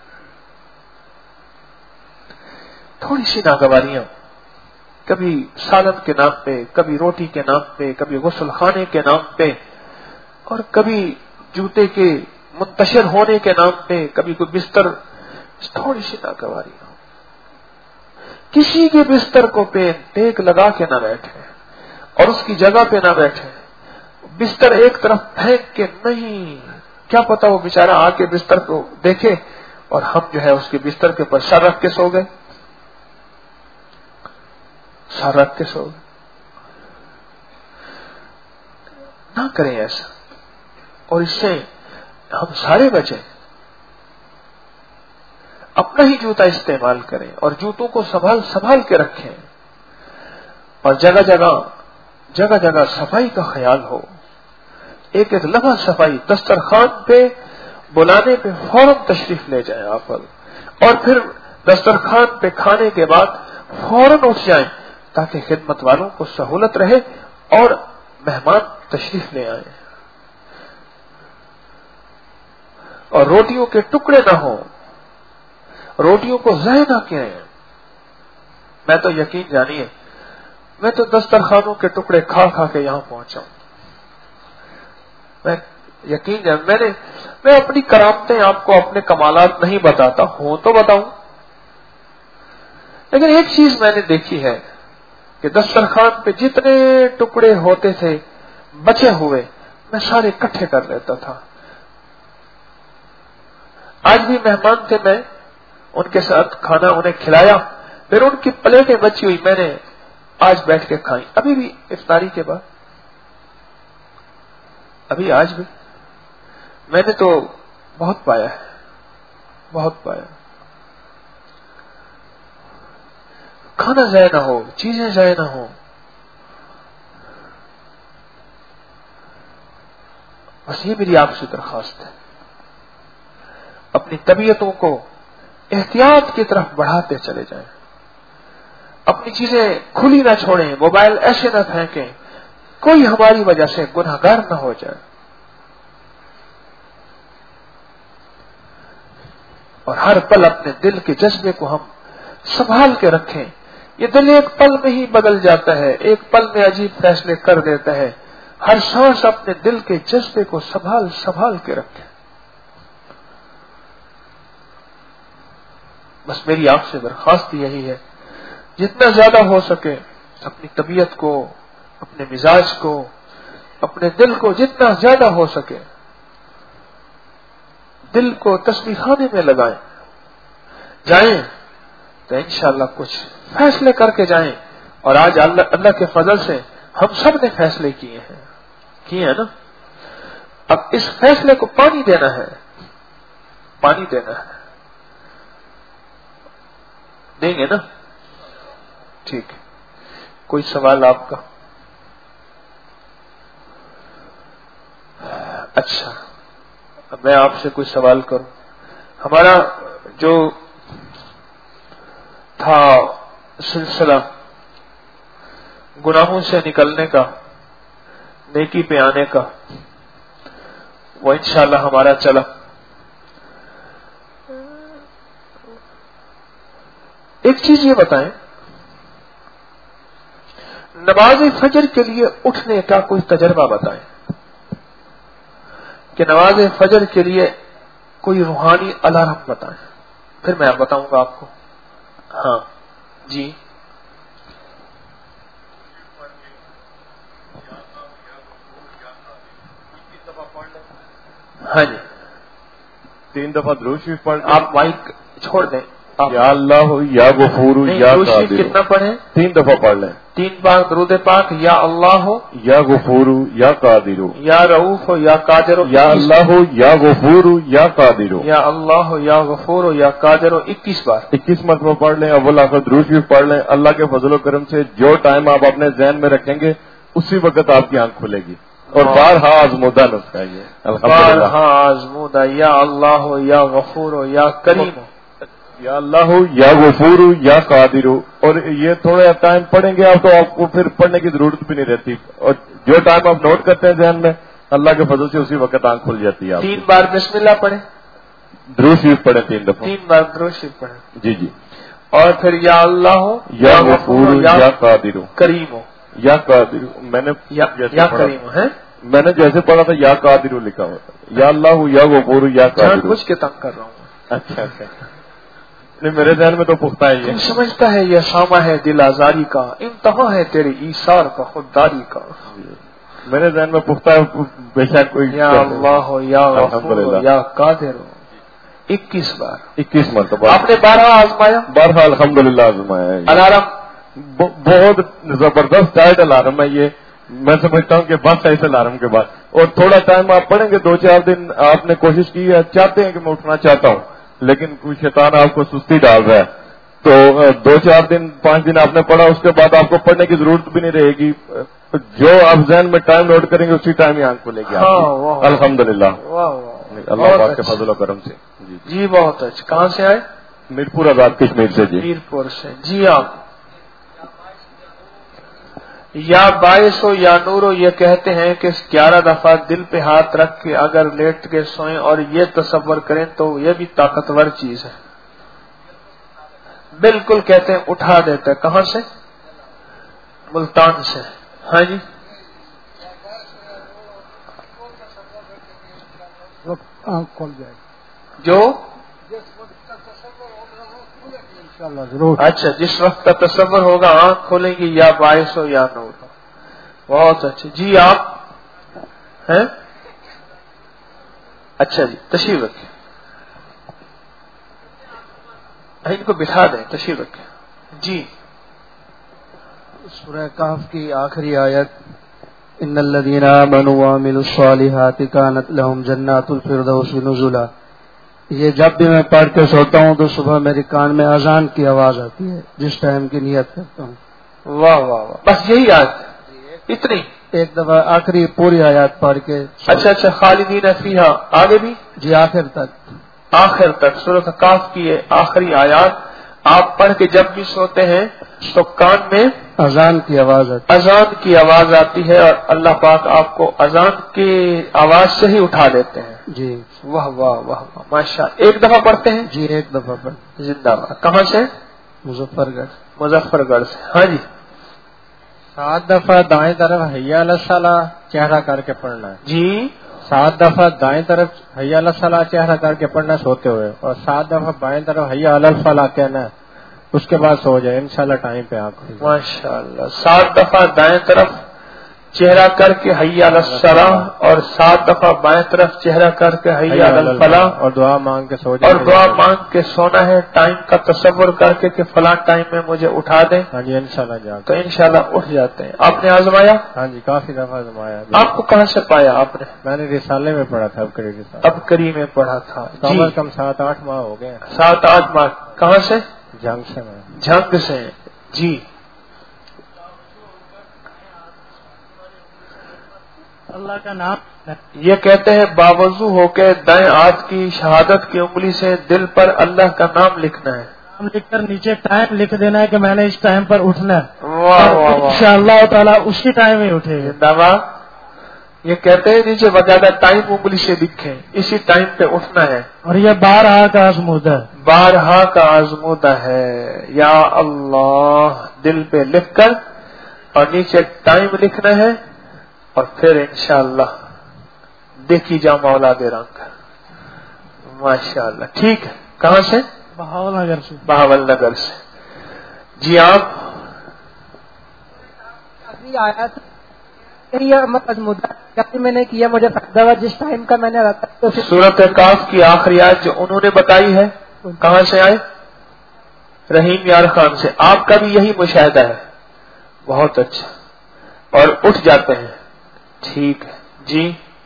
تھوڑی سی ناگواریاں، کبھی سالن کے نام پہ، کبھی روٹی کے نام پہ، کبھی غسل خانے کے نام پہ، اور کبھی جوتے کے منتشر ہونے کے نام پہ، کبھی کوئی بستر. تھوڑی سی ناگواریاں. کسی کے بستر کو پہ ٹیک لگا کے نہ بیٹھے، اور اس کی جگہ پہ نہ بیٹھے. بستر ایک طرف پھینک کے نہیں، کیا پتا وہ بیچارہ آ کے بستر کو دیکھے اور ہم جو ہے اس کے بستر کے اوپر سر رکھ کے سو گئے، سر رکھ کے سو گئے. نہ کریں ایسا، اور اس سے ہم سارے بچیں. اپنا ہی جوتا استعمال کریں، اور جوتوں کو سنبھال کے رکھیں، اور جگہ جگہ صفائی کا خیال ہو. ایک لمحہ صفائی، دسترخوان پہ بلانے پہ فوراً تشریف لے جائیں آپ، اور پھر دسترخوان پہ کھانے کے بعد فوراً اٹھ جائیں تاکہ خدمت والوں کو سہولت رہے اور مہمان تشریف لے آئیں. اور روٹیوں کے ٹکڑے نہ ہوں، روٹیوں کو ضائع نہ کیے. میں تو یقین جانیے، میں تو دسترخوانوں کے ٹکڑے کھا کے یہاں پہنچا ہوں. میں یقین جان، میں اپنی کرامتیں آپ کو، اپنے کمالات نہیں بتاتا ہوں تو بتاؤں، لیکن ایک چیز میں نے دیکھی ہے کہ دسترخوان پہ جتنے ٹکڑے ہوتے تھے بچے ہوئے، میں سارے اکٹھے کر لیتا تھا. آج بھی مہمان تھے، میں ان کے ساتھ کھانا انہیں کھلایا، پھر ان کی پلیٹیں بچی ہوئی میں نے آج بیٹھ کے کھائی. ابھی بھی افطاری کے بعد، ابھی آج بھی میں نے تو بہت پایا ہے، بہت پایا. کھانا ضائع نہ ہو، چیزیں ضائع نہ ہو. بس یہ میری آپ سے درخواست ہے. اپنی طبیعتوں کو احتیاط کی طرف بڑھاتے چلے جائیں. اپنی چیزیں کھلی نہ چھوڑیں، موبائل ایسے نہ پھینکیں کوئی ہماری وجہ سے گناہگار نہ ہو جائے. اور ہر پل اپنے دل کے جذبے کو ہم سنبھال کے رکھیں. یہ دل ایک پل میں ہی بدل جاتا ہے، ایک پل میں عجیب فیصلے کر دیتا ہے. ہر سانس اپنے دل کے جذبے کو سنبھال کے رکھیں. بس میری آپ سے درخواست یہی ہے، جتنا زیادہ ہو سکے اپنی طبیعت کو، اپنے مزاج کو، اپنے دل کو جتنا زیادہ ہو سکے دل کو تسبیح خانے میں لگائیں، جائیں تو انشاءاللہ کچھ فیصلے کر کے جائیں. اور آج اللہ کے فضل سے ہم سب نے فیصلے کیے ہیں نا. اب اس فیصلے کو پانی دینا ہے، دیں گے نا؟ ٹھیک. کوئی سوال آپ کا؟ اچھا، اب میں آپ سے کوئی سوال کروں. ہمارا جو تھا سلسلہ گناہوں سے نکلنے کا، نیکی پہ آنے کا، وہ انشاءاللہ ہمارا چلا. ایک چیز یہ بتائیں، نماز فجر کے لیے اٹھنے کا کوئی تجربہ بتائیں کہ نماز فجر کے لیے کوئی روحانی الارم بتائیں، پھر میں بتاؤں گا آپ کو. ہاں جی. ہاں جی، 3 دفعہ درود شریف پڑھ. آپ مائک چھوڑ دیں. یا اللہ یا غفور یا قادر. کتنا پڑھیں؟ 3 دفعہ پڑھ لیں. 3 بار درود پاک. یا اللہ ہو، یا غفور یا قادر، یا رؤوف ہو، یا قادر ہو. یا اللہ ہو یا غفور یا قادر، یا اللہ ہو، یا غفور ہو، یا قادر ہو. 21 بار. 21 مرتبہ پڑھ لیں. اول آخر درود شریف پڑھ لیں. اللہ کے فضل و کرم سے جو ٹائم آپ اپنے ذہن میں رکھیں گے اسی وقت آپ کی آنکھ کھلے گی. اور بارہا آزمودہ نسخہ یہ الحمدللہ. بارہا آزمودہ. یا اللہ ہو، یا غفور ہو، یا کریم ہو. یا اللہ ہو یا غفور یا قادر ہو. اور یہ تھوڑا ٹائم پڑھیں گے آپ تو آپ کو پھر پڑھنے کی ضرورت بھی نہیں رہتی. اور جو ٹائم آپ نوٹ کرتے ہیں ذہن میں اللہ کے فضل سے اسی وقت آنکھ کھل جاتی ہے. 3 بار بسم اللہ پڑھیں. درود شریف پڑھیں 3 دفعہ. 3 بار درود شریف پڑھیں. جی جی. اور پھر یا اللہ ہو، یا غفور یا قادر ہو، کریم ہو. یا قادر ہو. میں نے یا کریم ہو ہے. میں نے جیسے پڑھا تھا یا قادر ہو لکھا ہوا تھا. یا اللہ ہو یا غفور یا قادر ہو. کچھ کے تنگ کر رہا ہوں. اچھا اچھا. نہیں میرے ذہن میں تو پختہ ہے یہ. سمجھتا ہے یہ ساما ہے دل آزاری کا، انتہا ہے تیری ایثار کا، خودداری کا. میرے ذہن میں پختہ ہے بے شک کوئی. یا اللہ ہو یا غفور ہو یا قادر ہو. 21 بار. 21 مرتبہ. آپ نے 12 آزمایا؟ 12 الحمدللہ آزمایا ہے. الارم بہت زبردست ٹائٹ الارم ہے یہ. میں سمجھتا ہوں کہ بس ایسے الارم کے بعد اور تھوڑا ٹائم آپ پڑھیں گے 2-4 دن آپ نے کوشش کی ہے، چاہتے ہیں کہ میں اٹھنا چاہتا ہوں لیکن کوئی شیطان آپ کو سستی ڈال رہا ہے تو 2-4 دن 5 دن آپ نے پڑھا، اس کے بعد آپ کو پڑھنے کی ضرورت بھی نہیں رہے گی. جو آپ ذہن میں ٹائم نوٹ کریں گے اسی ٹائم ہی آنکھ کھلے گی الحمدللہ. اللہ پاک کے فضل و کرم سے. جی بہت اچھا. کہاں سے آئے؟ میرپور آزاد کشمیر سے. جی میرپور سے. جی آپ یا باعث ہو یا نور ہو یہ کہتے ہیں کہ 11 دفعہ دل پہ ہاتھ رکھ کے اگر لیٹ کے سوئیں اور یہ تصور کریں تو یہ بھی طاقتور چیز ہے. بالکل کہتے ہیں اٹھا دیتا ہے. کہاں سے؟ ملتان سے. ہاں جی. آنکھ کھول جائے جو ضرور. اچھا جس وقت کا تصور ہوگا آنکھ کھولیں گی. یا باعث ہو یا نور ہو. بہت اچھا. جی آپ ہیں؟ اچھا جی تشریف رکھیں. ان کو بٹھا دیں. تشریف رکھیں. جی سورہ کہف کی آخری آیت ان الذین آمنوا وعملوا الصالحات كانت لهم جنات الفردوس نزلا. یہ جب بھی میں پڑھ کے سوتا ہوں تو صبح میرے کان میں اذان کی آواز آتی ہے جس ٹائم کی نیت کرتا ہوں. واہ واہ واہ. بس یہی آیت اتنی؟ ایک دفعہ آخری پوری آیات پڑھ کے. اچھا اچھا. خالدین فیہا. آگے بھی؟ جی آخر تک. آخر تک سورۃ کہف کی آخری آیات آپ پڑھ کے جب بھی سوتے ہیں تو کان میں اذان کی آواز آتی اذان کی آواز آتی ہے اور اللہ پاک آپ کو اذان کی آواز سے ہی اٹھا دیتے ہیں. جی واہ واہ واہ واہ ماشاء. ایک دفعہ پڑھتے ہیں؟ جی ایک دفعہ پڑھ. زندہ باد. کہاں سے؟ مظفر گڑھ. مظفر گڑھ سے. ہاں جی. 7 دفعہ دائیں طرف حی علی الصلاۃ چہرہ کر کے پڑھنا ہے. جی 7 دفعہ دائیں طرف حی علی الصلاۃ چہرہ کر کے پڑھنا سوتے ہوئے، اور 7 دفعہ بائیں طرف حی علی الفلاح کہنا ہے، اس کے بعد سو جائے انشاءاللہ ٹائم پہ آنکھ کھل جائے۔ ماشاءاللہ 7 دفعہ دائیں طرف چہرہ کر کے حی علی الصلاۃ، اور 7 دفعہ بائیں طرف چہرہ کر کے حی علی الفلاح، اور دعا مانگ کے سو جائے، اور دعا مانگ کے سونا ہے، ٹائم کا تصور کر کے کہ فلاں ٹائم میں مجھے اٹھا دیں، ہاں جی انشاءاللہ جا تو انشاءاللہ اٹھ جاتے ہیں۔ آپ نے آزمایا؟ ہاں جی کافی دفعہ آزمایا۔ آپ کو کہاں سے پایا آپ نے؟ میں نے رسالے میں پڑھا تھا، اب کری رسالہ، اب کری میں پڑھا تھا کم جی، از کم 7-8 ماہ ہو گئے 7-8 ماہ۔ کہاں سے؟ جنگ سے میں۔ جھنگ سے جی۔ اللہ کا نام یہ کہتے ہیں باوضو ہو کے دائیں ہاتھ کی شہادت کی انگلی سے دل پر اللہ کا نام لکھنا ہے، نام لکھ کر نیچے ٹائم لکھ دینا ہے کہ میں نے اس ٹائم پر اٹھنا ہے، واہ واہ واہ، انشاءاللہ تعالیٰ اسی ٹائم ہی اٹھے گا۔ زندہ باد۔ یہ کہتے ہیں نیچے باقاعدہ ٹائم انگلی سے لکھیں، اسی ٹائم پہ اٹھنا ہے، اور یہ 12 کا آزمودہ ہے۔ 12 کا آزمودہ ہے، یا اللہ دل پہ لکھ کر اور نیچے ٹائم لکھنا ہے، اور پھر انشاءاللہ دیکھی جا مولا دے رنگ۔ ماشاءاللہ ٹھیک ہے۔ کہاں سے؟ بہاول نگر سے۔ بہاول نگر سے جی۔ آپ میں نے کیا مجھے فائدہ ہوا جس ٹائم کا میں نے رکھا تو سورۃ کاف کی آخری آیت جو انہوں نے بتائی ہے، کہاں سے آئے؟ رحیم یار خان سے۔ آپ کا بھی یہی مشاہدہ ہے؟ بہت اچھا، اور اٹھ جاتے ہیں، ٹھیک ہے جی۔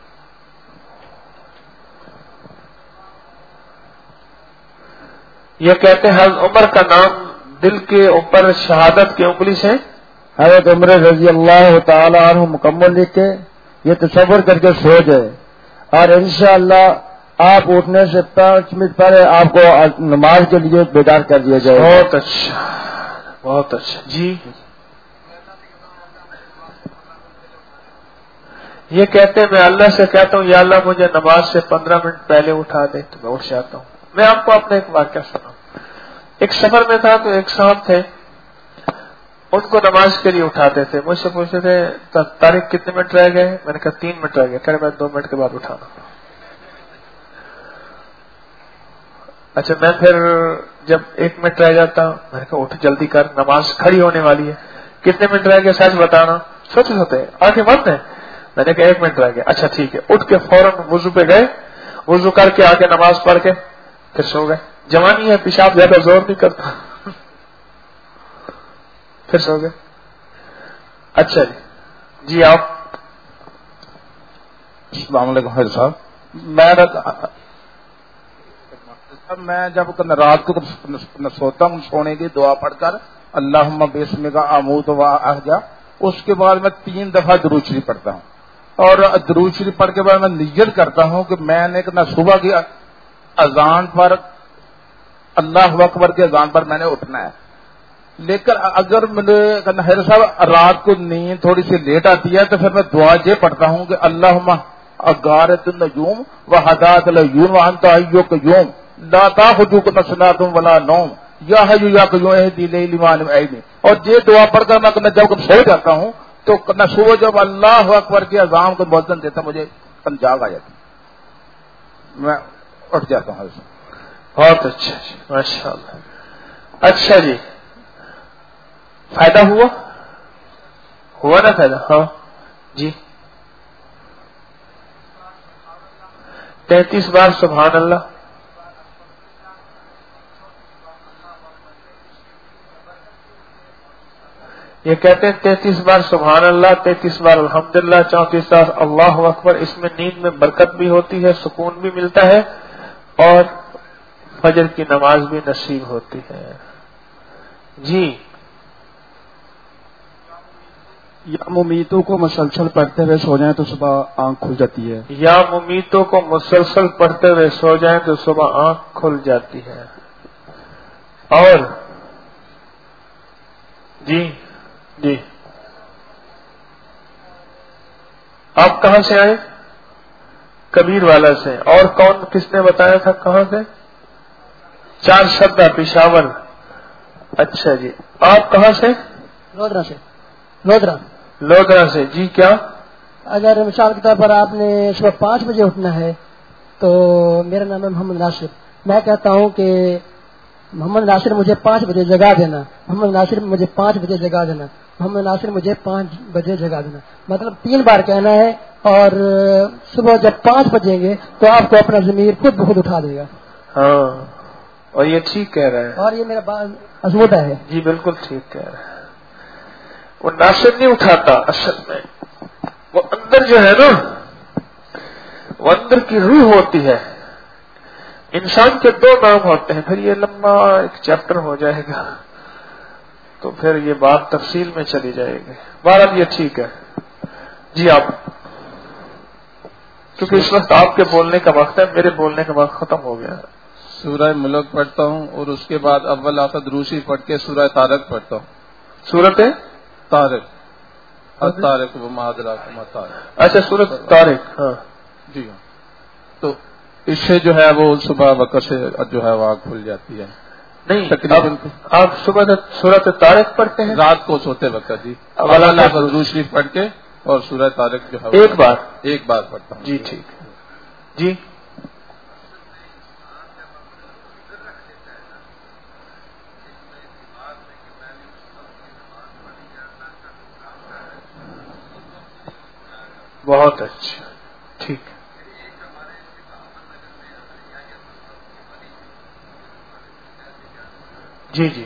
یہ کہتے ہیں حضرت عمر کا نام دل کے اوپر شہادت کی انگلی سے، حضرت عمر رضی اللہ تعالی عنہ مکمل لکھ کے یہ تصور کر کے سو جائے، اور انشاءاللہ آپ اٹھنے سے 5 منٹ پہلے آپ کو نماز کے لیے بیدار کر دیا جائے۔ بہت اچھا بہت اچھا جی۔ یہ کہتے ہیں میں اللہ سے کہتا ہوں یا اللہ مجھے نماز سے 15 منٹ پہلے اٹھا دے تو میں اٹھ جاتا ہوں۔ میں آپ کو اپنا ایک واقعہ سناؤں۔ ایک سفر میں تھا تو ایک صاحب تھے، ان کو نماز کے لیے اٹھاتے تھے، مجھ سے پوچھتے تھے تاریخ کتنے منٹ رہ گئے؟ میں نے کہا 3 منٹ رہ گئے، کہہ رہے میں 2 منٹ کے بعد اٹھانا۔ اچھا میں پھر جب 1 منٹ رہ جاتا میں نے کہا اٹھ جلدی کر، نماز کھڑی ہونے والی ہے، کتنے منٹ رہ گئے سچ بتانا، سوچ ہوتے آگے مت ہے۔ میں نے کہا 1 منٹ رہ گیا، اچھا ٹھیک ہے، اٹھ کے فوراً وضو پہ گئے، وضو کر کے آ کے نماز پڑھ کے پھر سو گئے۔ جوانی ہے، پیشاب زیادہ زور نہیں کرتا، پھر سو گئے۔ اچھا جی آپ۔ السلام علیکم حضرت صاحب، میں جب رات کو سوتا ہوں سونے کی دعا پڑھ کر اللہم بسمک اموت و احیا، اس کے بعد میں 3 دفعہ درود شریف پڑھتا ہوں، اور درود شریف پڑھ کے بعد میں نیت کرتا ہوں کہ میں نے صبح کی اذان پر اللہ اکبر کی اذان پر میں نے اٹھنا ہے۔ لیکن اگر مجھے حضرت صاحب رات کو نیند تھوڑی سی لیٹ آتی ہے تو پھر میں دعا یہ پڑھتا ہوں کہ اللہم اغارت النجوم وحدات العیون وانت حی قیوم لا تاخذک سنۃ ولا نوم یا حی یا قیوم اہدی لیلی ما لم عینی، اور یہ دعا پڑھ کر میں جب سو جاتا ہوں تو صبح جب اللہ اکبر کی اذان کو مؤذن دیتا مجھے جاگ آ جاتی، میں اٹھ جاتا ہوں۔ بہت اچھا جی، ماشاء اللہ۔ اچھا جی، فائدہ ہوا نا فائدہ؟ ہاں جی۔ 33 بار سبحان اللہ، یہ کہتے ہیں 33 بار سبحان اللہ، 33 بار الحمدللہ، 34 بار اللہ اکبر۔ اس میں نیند میں برکت بھی ہوتی ہے، سکون بھی ملتا ہے، اور فجر کی نماز بھی نصیب ہوتی ہے جی۔ یا ممیتوں کو مسلسل پڑھتے ہوئے سو جائیں تو صبح آنکھ کھل جاتی ہے۔ یا ممیتوں کو مسلسل پڑھتے ہوئے سو جائیں تو صبح آنکھ کھل جاتی ہے۔ اور جی جی، آپ کہاں سے آئے؟ کبیر والا سے۔ اور کون کس نے بتایا تھا کہاں سے؟ 4 شدہ پشاور۔ اچھا جی، آپ کہاں سے؟ لودرا سے۔ لودرا لودرا سے جی۔ کیا اگر مثال کے طور پر آپ نے صبح 5 بجے اٹھنا ہے تو میرا نام ہے محمد ناصر، میں کہتا ہوں کہ محمد ناصر مجھے 5 بجے جگا دینا، محمد ناصر مجھے 5 بجے جگا دینا، محمد ناصر مجھے 5 بجے جگا دینا، مطلب 3 بار کہنا ہے، اور صبح جب 5 بجیں گے تو آپ کو اپنا ضمیر خود بخود اٹھا دے گا. ہاں، اور یہ ٹھیک کہہ رہے ہیں، اور یہ میرا بات ازمودہ ہے. جی بالکل ٹھیک کہہ رہے ہیں. وہ ناصر نہیں اٹھاتا، اصل میں وہ اندر جو ہے نا، وہ اندر کی روح ہوتی ہے. انسان کے 2 نام ہوتے ہیں، پھر یہ لمبا ایک چیپٹر ہو جائے گا تو پھر یہ بات تفصیل میں چلی جائے گی. بہرحال یہ ٹھیک ہے. جی آپ، کیونکہ اس وقت آپ کے بولنے کا وقت ہے، میرے بولنے کا وقت ختم ہو گیا ہے. سورہ ملک پڑھتا ہوں اور اس کے بعد اول آخر دروشی پڑھ کے سورہ طارق پڑھتا ہوں. سورت طارق، طارق وما ادراک ما طارق. اچھا، سورت طارق. ہاں جی ہاں. تو اس سے جو ہے وہ صبح وقت سے جو ہے وہ آنکھ کھل جاتی ہے. نہیں، تقریباً آپ صبح سورت طارق پڑھتے ہیں رات کو سوتے وقت. جی، اول آخر درود شریف پڑھ کے اور سورہ طارق جو ہے ایک بار پڑھتا ہوں. جی ٹھیک ہے. جی بہت اچھا، ٹھیک. جی جی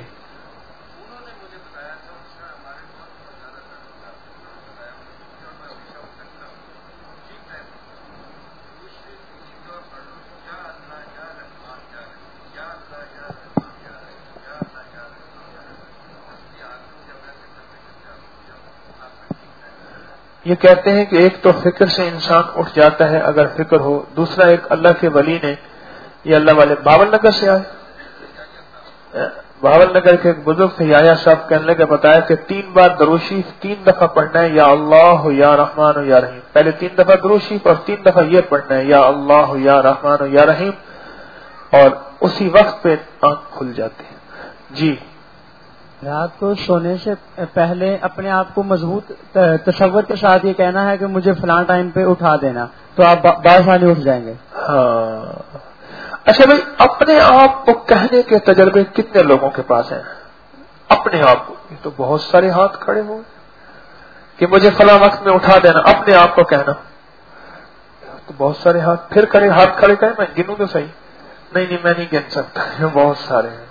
یہ کہتے ہیں کہ ایک تو فکر سے انسان اٹھ جاتا ہے اگر فکر ہو، دوسرا ایک اللہ کے ولی نے، یہ اللہ والے بھاول نگر سے آئے، بھاول نگر کے ایک بزرگ تھے یایا صاحب، کہنے لگے بتایا کہ 3 بار درود شریف 3 دفعہ پڑھنا ہے، یا اللہ یا رحمان یا رحیم. پہلے 3 دفعہ درود شریف اور 3 دفعہ یہ پڑھنا ہے یا اللہ یا رحمان یا رحیم، اور اسی وقت پہ آنکھ کھل جاتی ہے. جی رات کو سونے سے پہلے اپنے آپ کو مضبوط تصور کے ساتھ یہ کہنا ہے کہ مجھے فلاں ٹائم پہ اٹھا دینا، تو آپ بآسانی اٹھ جائیں گے. ہاں. اچھا بھائی، اپنے آپ کو کہنے کے تجربے کتنے لوگوں کے پاس ہیں؟ اپنے آپ کو، یہ تو بہت سارے ہاتھ کھڑے ہوئے کہ مجھے فلاں وقت میں اٹھا دینا، اپنے آپ کو کہنا تو بہت سارے ہاتھ. پھر ہاتھ کھڑے کریں، میں گنوں تو صحیح. نہیں میں نہیں گن سکتا، یہ بہت سارے ہیں.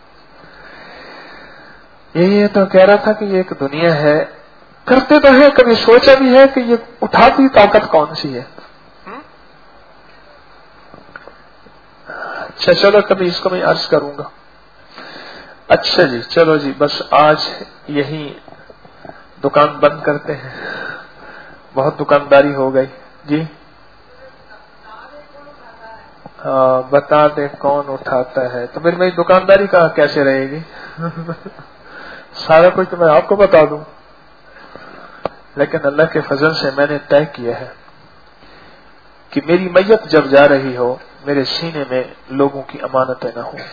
یہ تو کہہ رہا تھا کہ یہ ایک دنیا ہے، کرتے تو ہے، کبھی سوچا بھی ہے کہ یہ اٹھاتی طاقت کون سی ہے؟ اچھا چلو، کبھی اس کو میں عرض کروں گا. اچھا جی، چلو جی، بس آج یہی دکان بند کرتے ہیں، بہت دکانداری ہو گئی. جی ہاں، بتا دیں کون اٹھاتا ہے تو پھر میری دکانداری کا کیسے رہے گی؟ سارا کچھ تو میں آپ کو بتا دوں، لیکن اللہ کے فضل سے میں نے طے کیا ہے کہ میری میت جب جا رہی ہو میرے سینے میں لوگوں کی امانتیں نہ ہوں.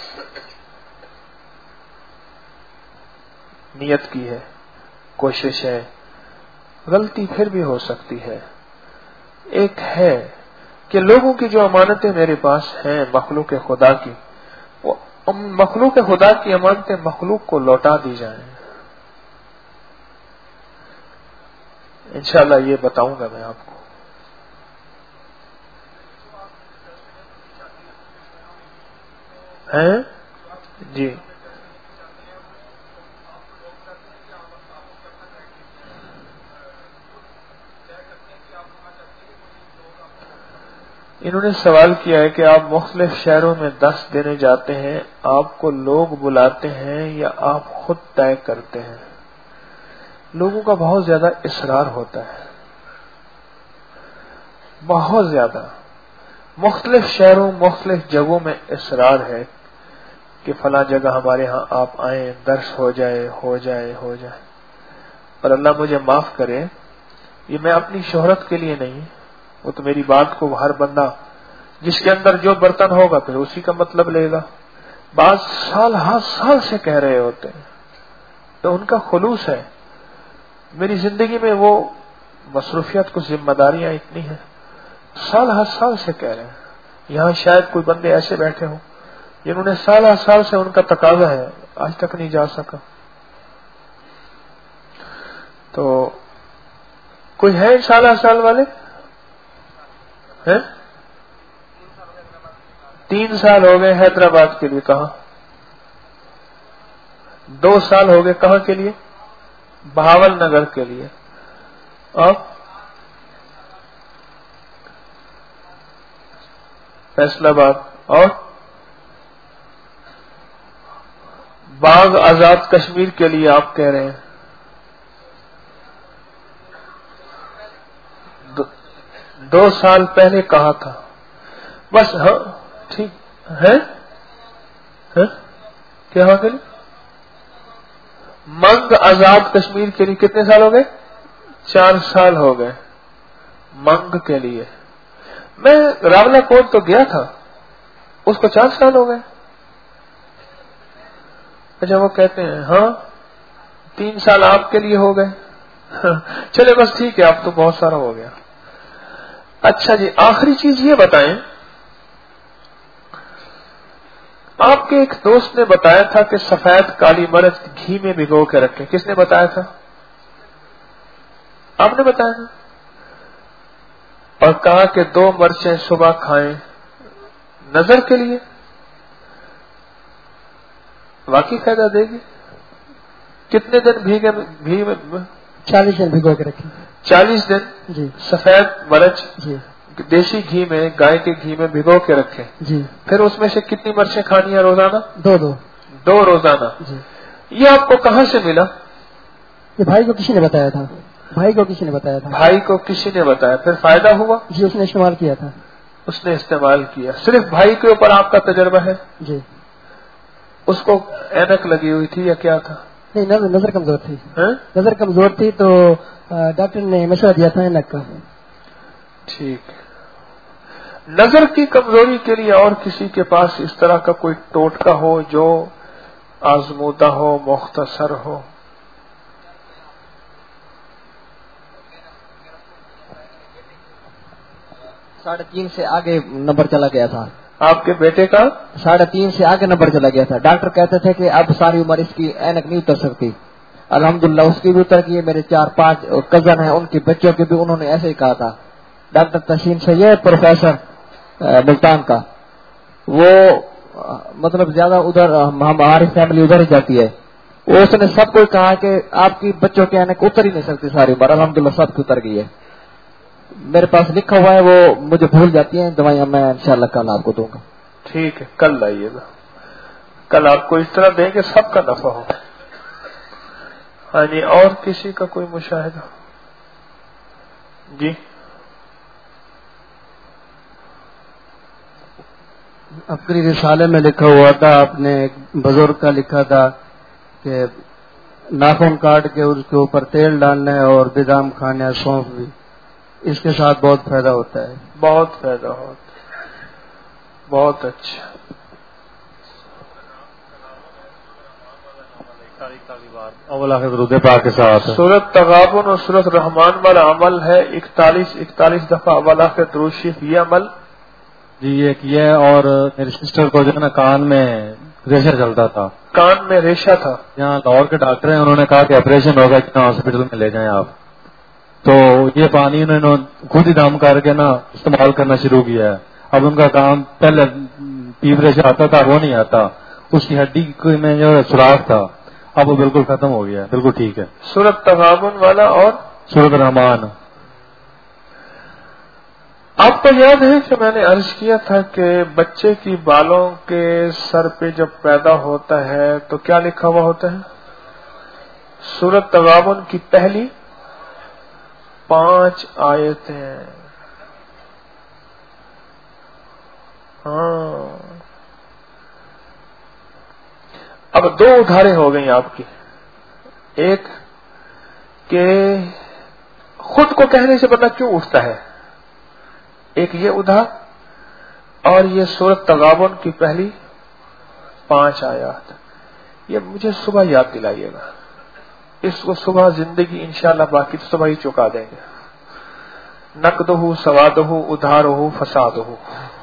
نیت کی ہے، کوشش ہے، غلطی پھر بھی ہو سکتی ہے. ایک ہے کہ لوگوں کی جو امانتیں میرے پاس ہیں مخلوق خدا کی، وہ مخلوق خدا کی امانتیں مخلوق کو لوٹا دی جائیں. انشاءاللہ یہ بتاؤں گا میں آپ کو. ہیں جی انہوں نے سوال کیا ہے کہ آپ مختلف شہروں میں 10 دینے جاتے ہیں، آپ کو لوگ بلاتے ہیں یا آپ خود طے کرتے ہیں؟ لوگوں کا بہت زیادہ اصرار ہوتا ہے، بہت زیادہ. مختلف شہروں مختلف جگہوں میں اصرار ہے کہ فلاں جگہ ہمارے ہاں آپ آئیں، درس ہو جائے. اور اللہ مجھے معاف کرے، یہ میں اپنی شہرت کے لیے نہیں، وہ تو میری بات کو ہر بندہ جس کے اندر جو برتن ہوگا پھر اسی کا مطلب لے گا. بعض سال سے کہہ رہے ہوتے ہیں تو ان کا خلوص ہے. میری زندگی میں وہ مصروفیات، کچھ ذمہ داریاں اتنی ہیں، سال ہر سال سے کہہ رہے ہیں. یہاں شاید کوئی بندے ایسے بیٹھے ہوں جنہوں نے سال ہر سال سے ان کا تقاضا ہے، آج تک نہیں جا سکا. تو کوئی ہے سال ہر سال والے ہیں؟ 3 سال ہو گئے حیدرآباد کے لیے. کہاں؟ 2 سال ہو گئے کہاں کے لیے؟ بہاول نگر کے لیے. اور فیصلہ آباد اور باغ آزاد کشمیر کے لیے آپ کہہ رہے ہیں. 2 سال پہلے کہا تھا بس. ہاں ٹھیک ہے. کیا کے لیے؟ منگ آزاد کشمیر کے لیے کتنے سال ہو گئے؟ 4 سال ہو گئے منگ کے لیے. میں راولہ کوٹ تو گیا تھا، اس کو 4 سال ہو گئے. اچھا وہ کہتے ہیں ہاں 3 سال آپ کے لیے ہو گئے. چلے بس ٹھیک ہے، آپ تو بہت سارا ہو گیا. اچھا جی، آخری چیز یہ بتائیں، آپ کے ایک دوست نے بتایا تھا کہ سفید کالی مرچ گھی میں بھگو کے رکھیں. کس نے بتایا تھا؟ آپ نے بتایا تھا. اور کہا کہ 2 مرچیں صبح کھائیں نظر کے لیے. واقعی فائدہ دے گی؟ کتنے دن گھی میں؟ 40 دن بھگو کے رکھیں. 40 دن جی. سفید مرچ جی. دیسی گھی میں، گائے کے گھی میں بھگو کے رکھیں. جی. پھر اس میں سے کتنی مرچیں کھانی ہیں روزانہ؟ 2 روزانہ. جی. یہ آپ کو کہاں سے ملا؟ یہ بھائی کو کسی نے بتایا تھا. بھائی کو کسی نے بتایا. پھر فائدہ ہوا؟ جی. اس نے استعمال کیا تھا. اس نے استعمال کیا. صرف بھائی کے اوپر آپ کا تجربہ ہے؟ جی. اس کو اینک لگی ہوئی تھی یا کیا تھا؟ نہیں، نظر کمزور تھی. نظر کمزور تھی تو ڈاکٹر نے مشورہ دیا تھا اینک کا. ٹھیک. نظر کی کمزوری کے لیے اور کسی کے پاس اس طرح کا کوئی ٹوٹکا ہو جو آزمودہ ہو، مختصر ہو؟ ساڑھے 3 سے آگے نمبر چلا گیا تھا. آپ کے بیٹے کا 3.5 سے آگے نمبر چلا گیا تھا. ڈاکٹر کہتے تھے کہ اب ساری عمر اس کی اینک نہیں اتر سکتی. الحمدللہ اس کی بھی اتر گئی. میرے 4-5 کزن ہیں، ان کے بچوں کے بھی انہوں نے ایسے ہی کہا تھا. ڈاکٹر تشین سید پروفیسر ملتان کا، وہ مطلب زیادہ ادھر ہماری فیملی ادھر ہی جاتی ہے. اس نے سب کو کہا کہ آپ کی بچوں کی اینک اتر ہی نہیں سکتی ساری عمر. الحمدللہ سب کی اتر گئی ہے. میرے پاس لکھا ہوا ہے، وہ مجھے بھول جاتی ہیں دوائیاں. میں انشاءاللہ کل آپ کو دوں گا. ٹھیک ہے، کل لائیے گا. کل آپ کو اس طرح دیں کہ سب کا نفع ہو. ہاں جی، اور کسی کا کوئی مشاہدہ؟ جی. اپنی رسالے میں لکھا ہوا تھا، آپ نے ایک بزرگ کا لکھا تھا کہ ناخن کاٹ کے اس کے اوپر تیل ڈالنا ہے اور بادام کھانا ہے، سونف بھی. اس کے ساتھ بہت فائدہ ہوتا ہے. بہت فائدہ ہوتا ہے. بہت اچھا. سورت تغابن اور سورت رحمان والا عمل ہے 41 دفعہ اول آخر درود شریف. یہ عمل جی ایک یہ، اور میری سسٹر کو جو ہے نا کان میں ریشہ چلتا تھا. کان میں ریشہ تھا. یہاں لاہور کے ڈاکٹر ہیں، انہوں نے کہا کہ آپریشن ہوگا کہ ہاسپٹل میں لے جائیں آپ. تو یہ پانی انہوں نے خود ہی دم کر کے نا استعمال کرنا شروع کیا ہے. اب ان کا کام پہلے پیپ ریشہ آتا تھا، وہ نہیں آتا. اس کی ہڈی میں جو سوراخ تھا، اب وہ بالکل ختم ہو گیا، بالکل ٹھیک ہے. سورت تغابن والا اور سورت رحمان. آپ کو یاد ہے کہ میں نے عرض کیا تھا کہ بچے کی بالوں کے سر پہ جب پیدا ہوتا ہے تو کیا لکھا ہوا ہوتا ہے؟ سورت تغابن کی پہلی 5 آیتیں. ہاں، اب 2 ادھاریں ہو گئی آپ کی. ایک کہ خود کو کہنے سے بندہ کیوں اٹھتا ہے، ایک یہ ادھار، اور یہ سورت تغابن کی پہلی 5 آیات. یہ مجھے صبح یاد دلائیے گا. اس کو صبح زندگی انشاءاللہ باقی تو صبح ہی چکا دیں گے. नकदहु सवादहु उधारहु फसादहु।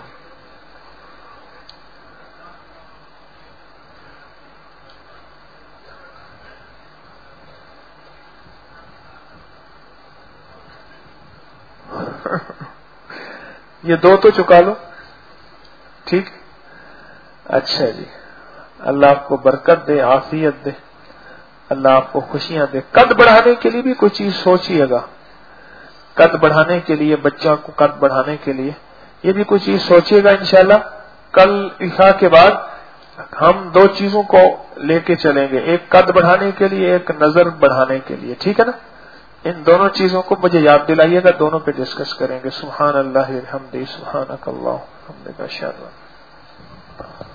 ये दो तो चुका लो, ठीक। अच्छा जी, अल्लाह आपको बरकत दे, आफियत दे, अल्लाह आपको खुशियां दे। कद बढ़ाने के लिए भी कोई चीज सोचिएगा, कद बढ़ाने के लिए, बच्चों को कद बढ़ाने के लिए ये भी कोई चीज सोचिएगा। इंशाल्लाह कल इशा के बाद हम दो चीजों को लेके चलेंगे, एक कद बढ़ाने के लिए, एक नजर बढ़ाने के लिए, ठीक है ना। इन दोनों चीजों को मुझे याद दिलाइएगा, दोनों पे डिस्कस करेंगे। सुभान अल्लाह व बिहम्दिही, सुभानक अल्लाहुम्मा व बिहम्दिका, अशहदु अन ला इलाहा इल्ला अंत।